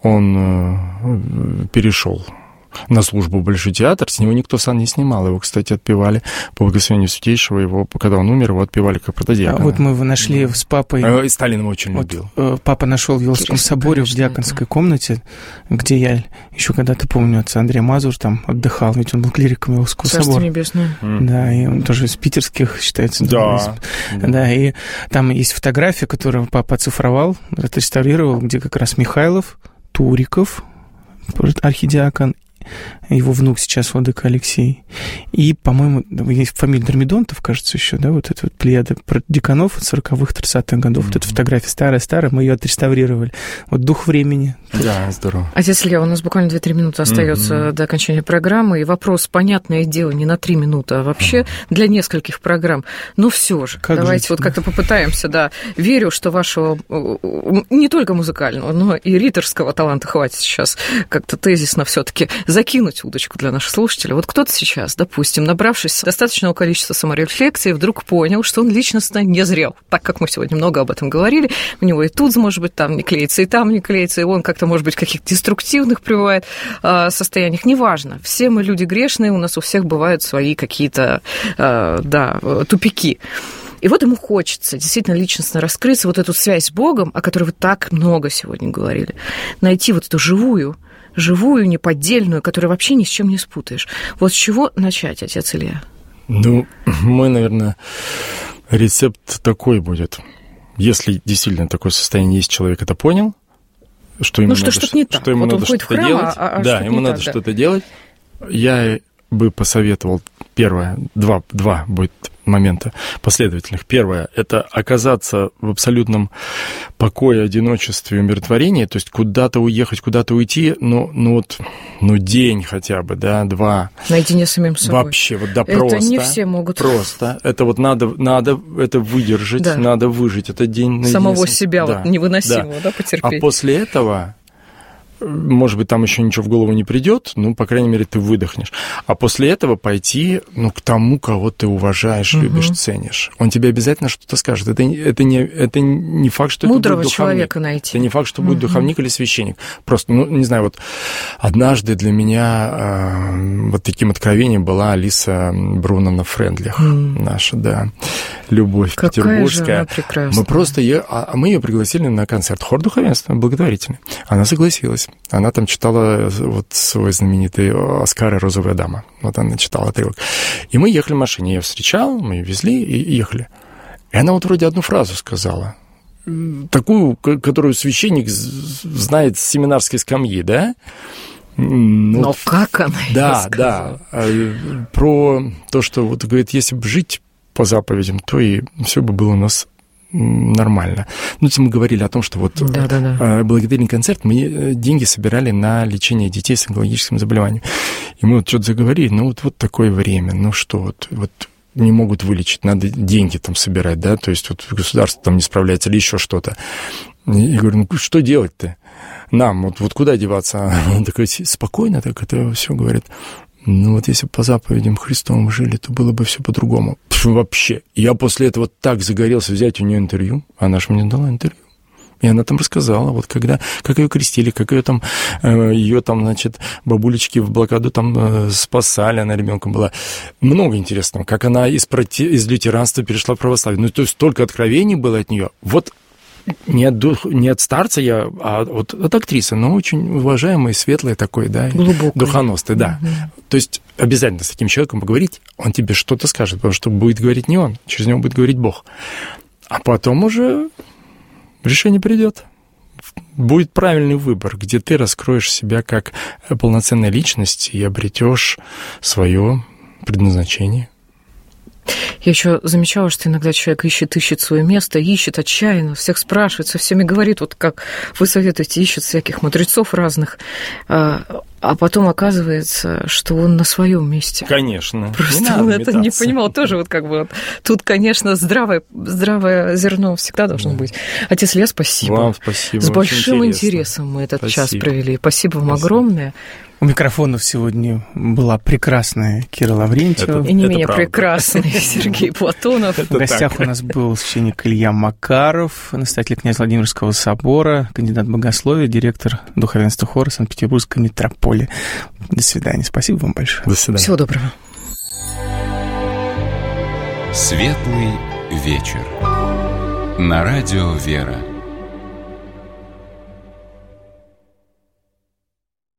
он перешел на службу в Большой театр, с него никто сан не снимал. Его, кстати, отпевали по благословению Святейшего, его, когда он умер, его отпевали как протодиакона. Вот мы его нашли с папой. И Сталин его очень любил. Папа нашел в Елском соборе в диаконской комнате, где я еще когда-то помню, отца Андрея Мазур там отдыхал, ведь он был клириком Елского собора. Царство небесное. Да, и он тоже из питерских считается. Да, и там есть фотография, которую папа оцифровал, отреставрировал, где как раз Михайлов, Туриков, архидиакон, его внук сейчас, владыка Алексей. И, по-моему, есть фамилия Дормидонтов, кажется, еще, да, вот эта вот плеяда деканов 40-х, 30-х годов. Вот эта фотография старая-старая, мы ее отреставрировали. Вот дух времени. Да, здорово. Отец Илья, у нас буквально 2-3 минуты остается до окончания программы. И вопрос, понятное дело, не на 3 минуты, а вообще для нескольких программ. Но все же, давайте вот как-то попытаемся, да. Верю, что вашего не только музыкального, но и риторского таланта хватит сейчас как-то тезисно все-таки закинуть удочку для наших слушателей. Вот кто-то сейчас, допустим, набравшись достаточного количества саморефлексии, вдруг понял, что он личностно не зрел. Так как мы сегодня много об этом говорили, у него и тут, может быть, там не клеится, и там не клеится, и он как-то, может быть, в каких-то деструктивных пребывает состояниях. Неважно. Все мы люди грешные, у нас у всех бывают свои какие-то, тупики. И вот ему хочется действительно личностно раскрыться, вот эту связь с Богом, о которой вы так много сегодня говорили, найти вот эту живую, неподдельную, которую вообще ни с чем не спутаешь. Вот с чего начать, отец Илья? Мой, наверное, рецепт такой будет. Если действительно такое состояние есть, человек это понял, что ему надо что-то делать. Ему надо что-то делать. Я бы посоветовал два будет момента последовательных. Первое – это оказаться в абсолютном покое, одиночестве, умиротворении, то есть куда-то уехать, куда-то уйти, день хотя бы, да, 2. Наедине с самим собой. Вообще, просто. Это не все могут. Просто. Это надо это выдержать, надо выжить этот день. Самого себя невыносимого, потерпеть. А после этого... Может быть, там еще ничего в голову не придет, по крайней мере, ты выдохнешь. А после этого пойти, к тому, кого ты уважаешь, любишь, ценишь. Он тебе обязательно что-то скажет. Это не факт, что мудрого это будет духовник. Человека найти. Это не факт, что будет духовник или священник. Просто, не знаю, однажды для меня таким откровением была Алиса Бруновна Френдлих, наша, да, любовь петербургская. Какая же она прекрасная. Мы ее пригласили на концерт хор духовенства, благотворительный. Она согласилась. Она там читала свой знаменитый «Оскар и розовая дама». Она читала отрывок. И мы ехали в машине. Я ее встречал, мы ее везли и ехали. И она вроде одну фразу сказала. Такую, которую священник знает с семинарской скамьи, да? Но как она ее сказала? Про то, что, говорит, если бы жить по заповедям, то и все бы было у нас нормально. Ну, мы говорили о том, что вот благодарный концерт, мы деньги собирали на лечение детей с онкологическим заболеванием. И мы вот что-то заговорили, вот такое время, вот не могут вылечить, надо деньги там собирать, да, то есть вот государство там не справляется или еще что-то. И говорю, что делать-то? Нам, вот куда деваться? Он такой спокойно так это все говорит. Если бы по заповедям Христовым жили, то было бы все по-другому. Вообще. Я после этого так загорелся взять у нее интервью. Она же мне дала интервью. И она там рассказала, вот как ее крестили, как ее там, значит, бабулечки в блокаду там спасали, она ребенком была. Много интересного. Как она из лютеранства перешла в православие. То есть столько откровений было от нее. Вот не от старца я, а вот от актрисы, но очень уважаемой, светлой такой, да, духоностой, да. То есть обязательно с таким человеком поговорить, он тебе что-то скажет, потому что будет говорить не он, через него будет говорить Бог. А потом уже решение придет. Будет правильный выбор, где ты раскроешь себя как полноценная личность и обретешь свое предназначение. Я еще замечала, что иногда человек ищет свое место, ищет отчаянно, всех спрашивает, со всеми говорит, вот как вы советуете, ищет всяких мудрецов разных, а потом оказывается, что он на своем месте. Конечно. Просто он это не понимал. Тоже вот как бы вот. Тут, конечно, здравое зерно всегда должно быть. Отец Илья, спасибо. Вам спасибо. С большим интересом мы этот час провели. Спасибо вам огромное. У микрофонов сегодня была прекрасная Кира Лаврентьева. И не менее прекрасный Сергей Платонов. В гостях у нас был священник Илья Макаров, настоятель князь Владимирского собора, кандидат богословия, директор духовенства хора Санкт-Петербургской митрополии. До свидания. Спасибо вам большое. До свидания. Всего доброго. Светлый вечер. На радио «Вера».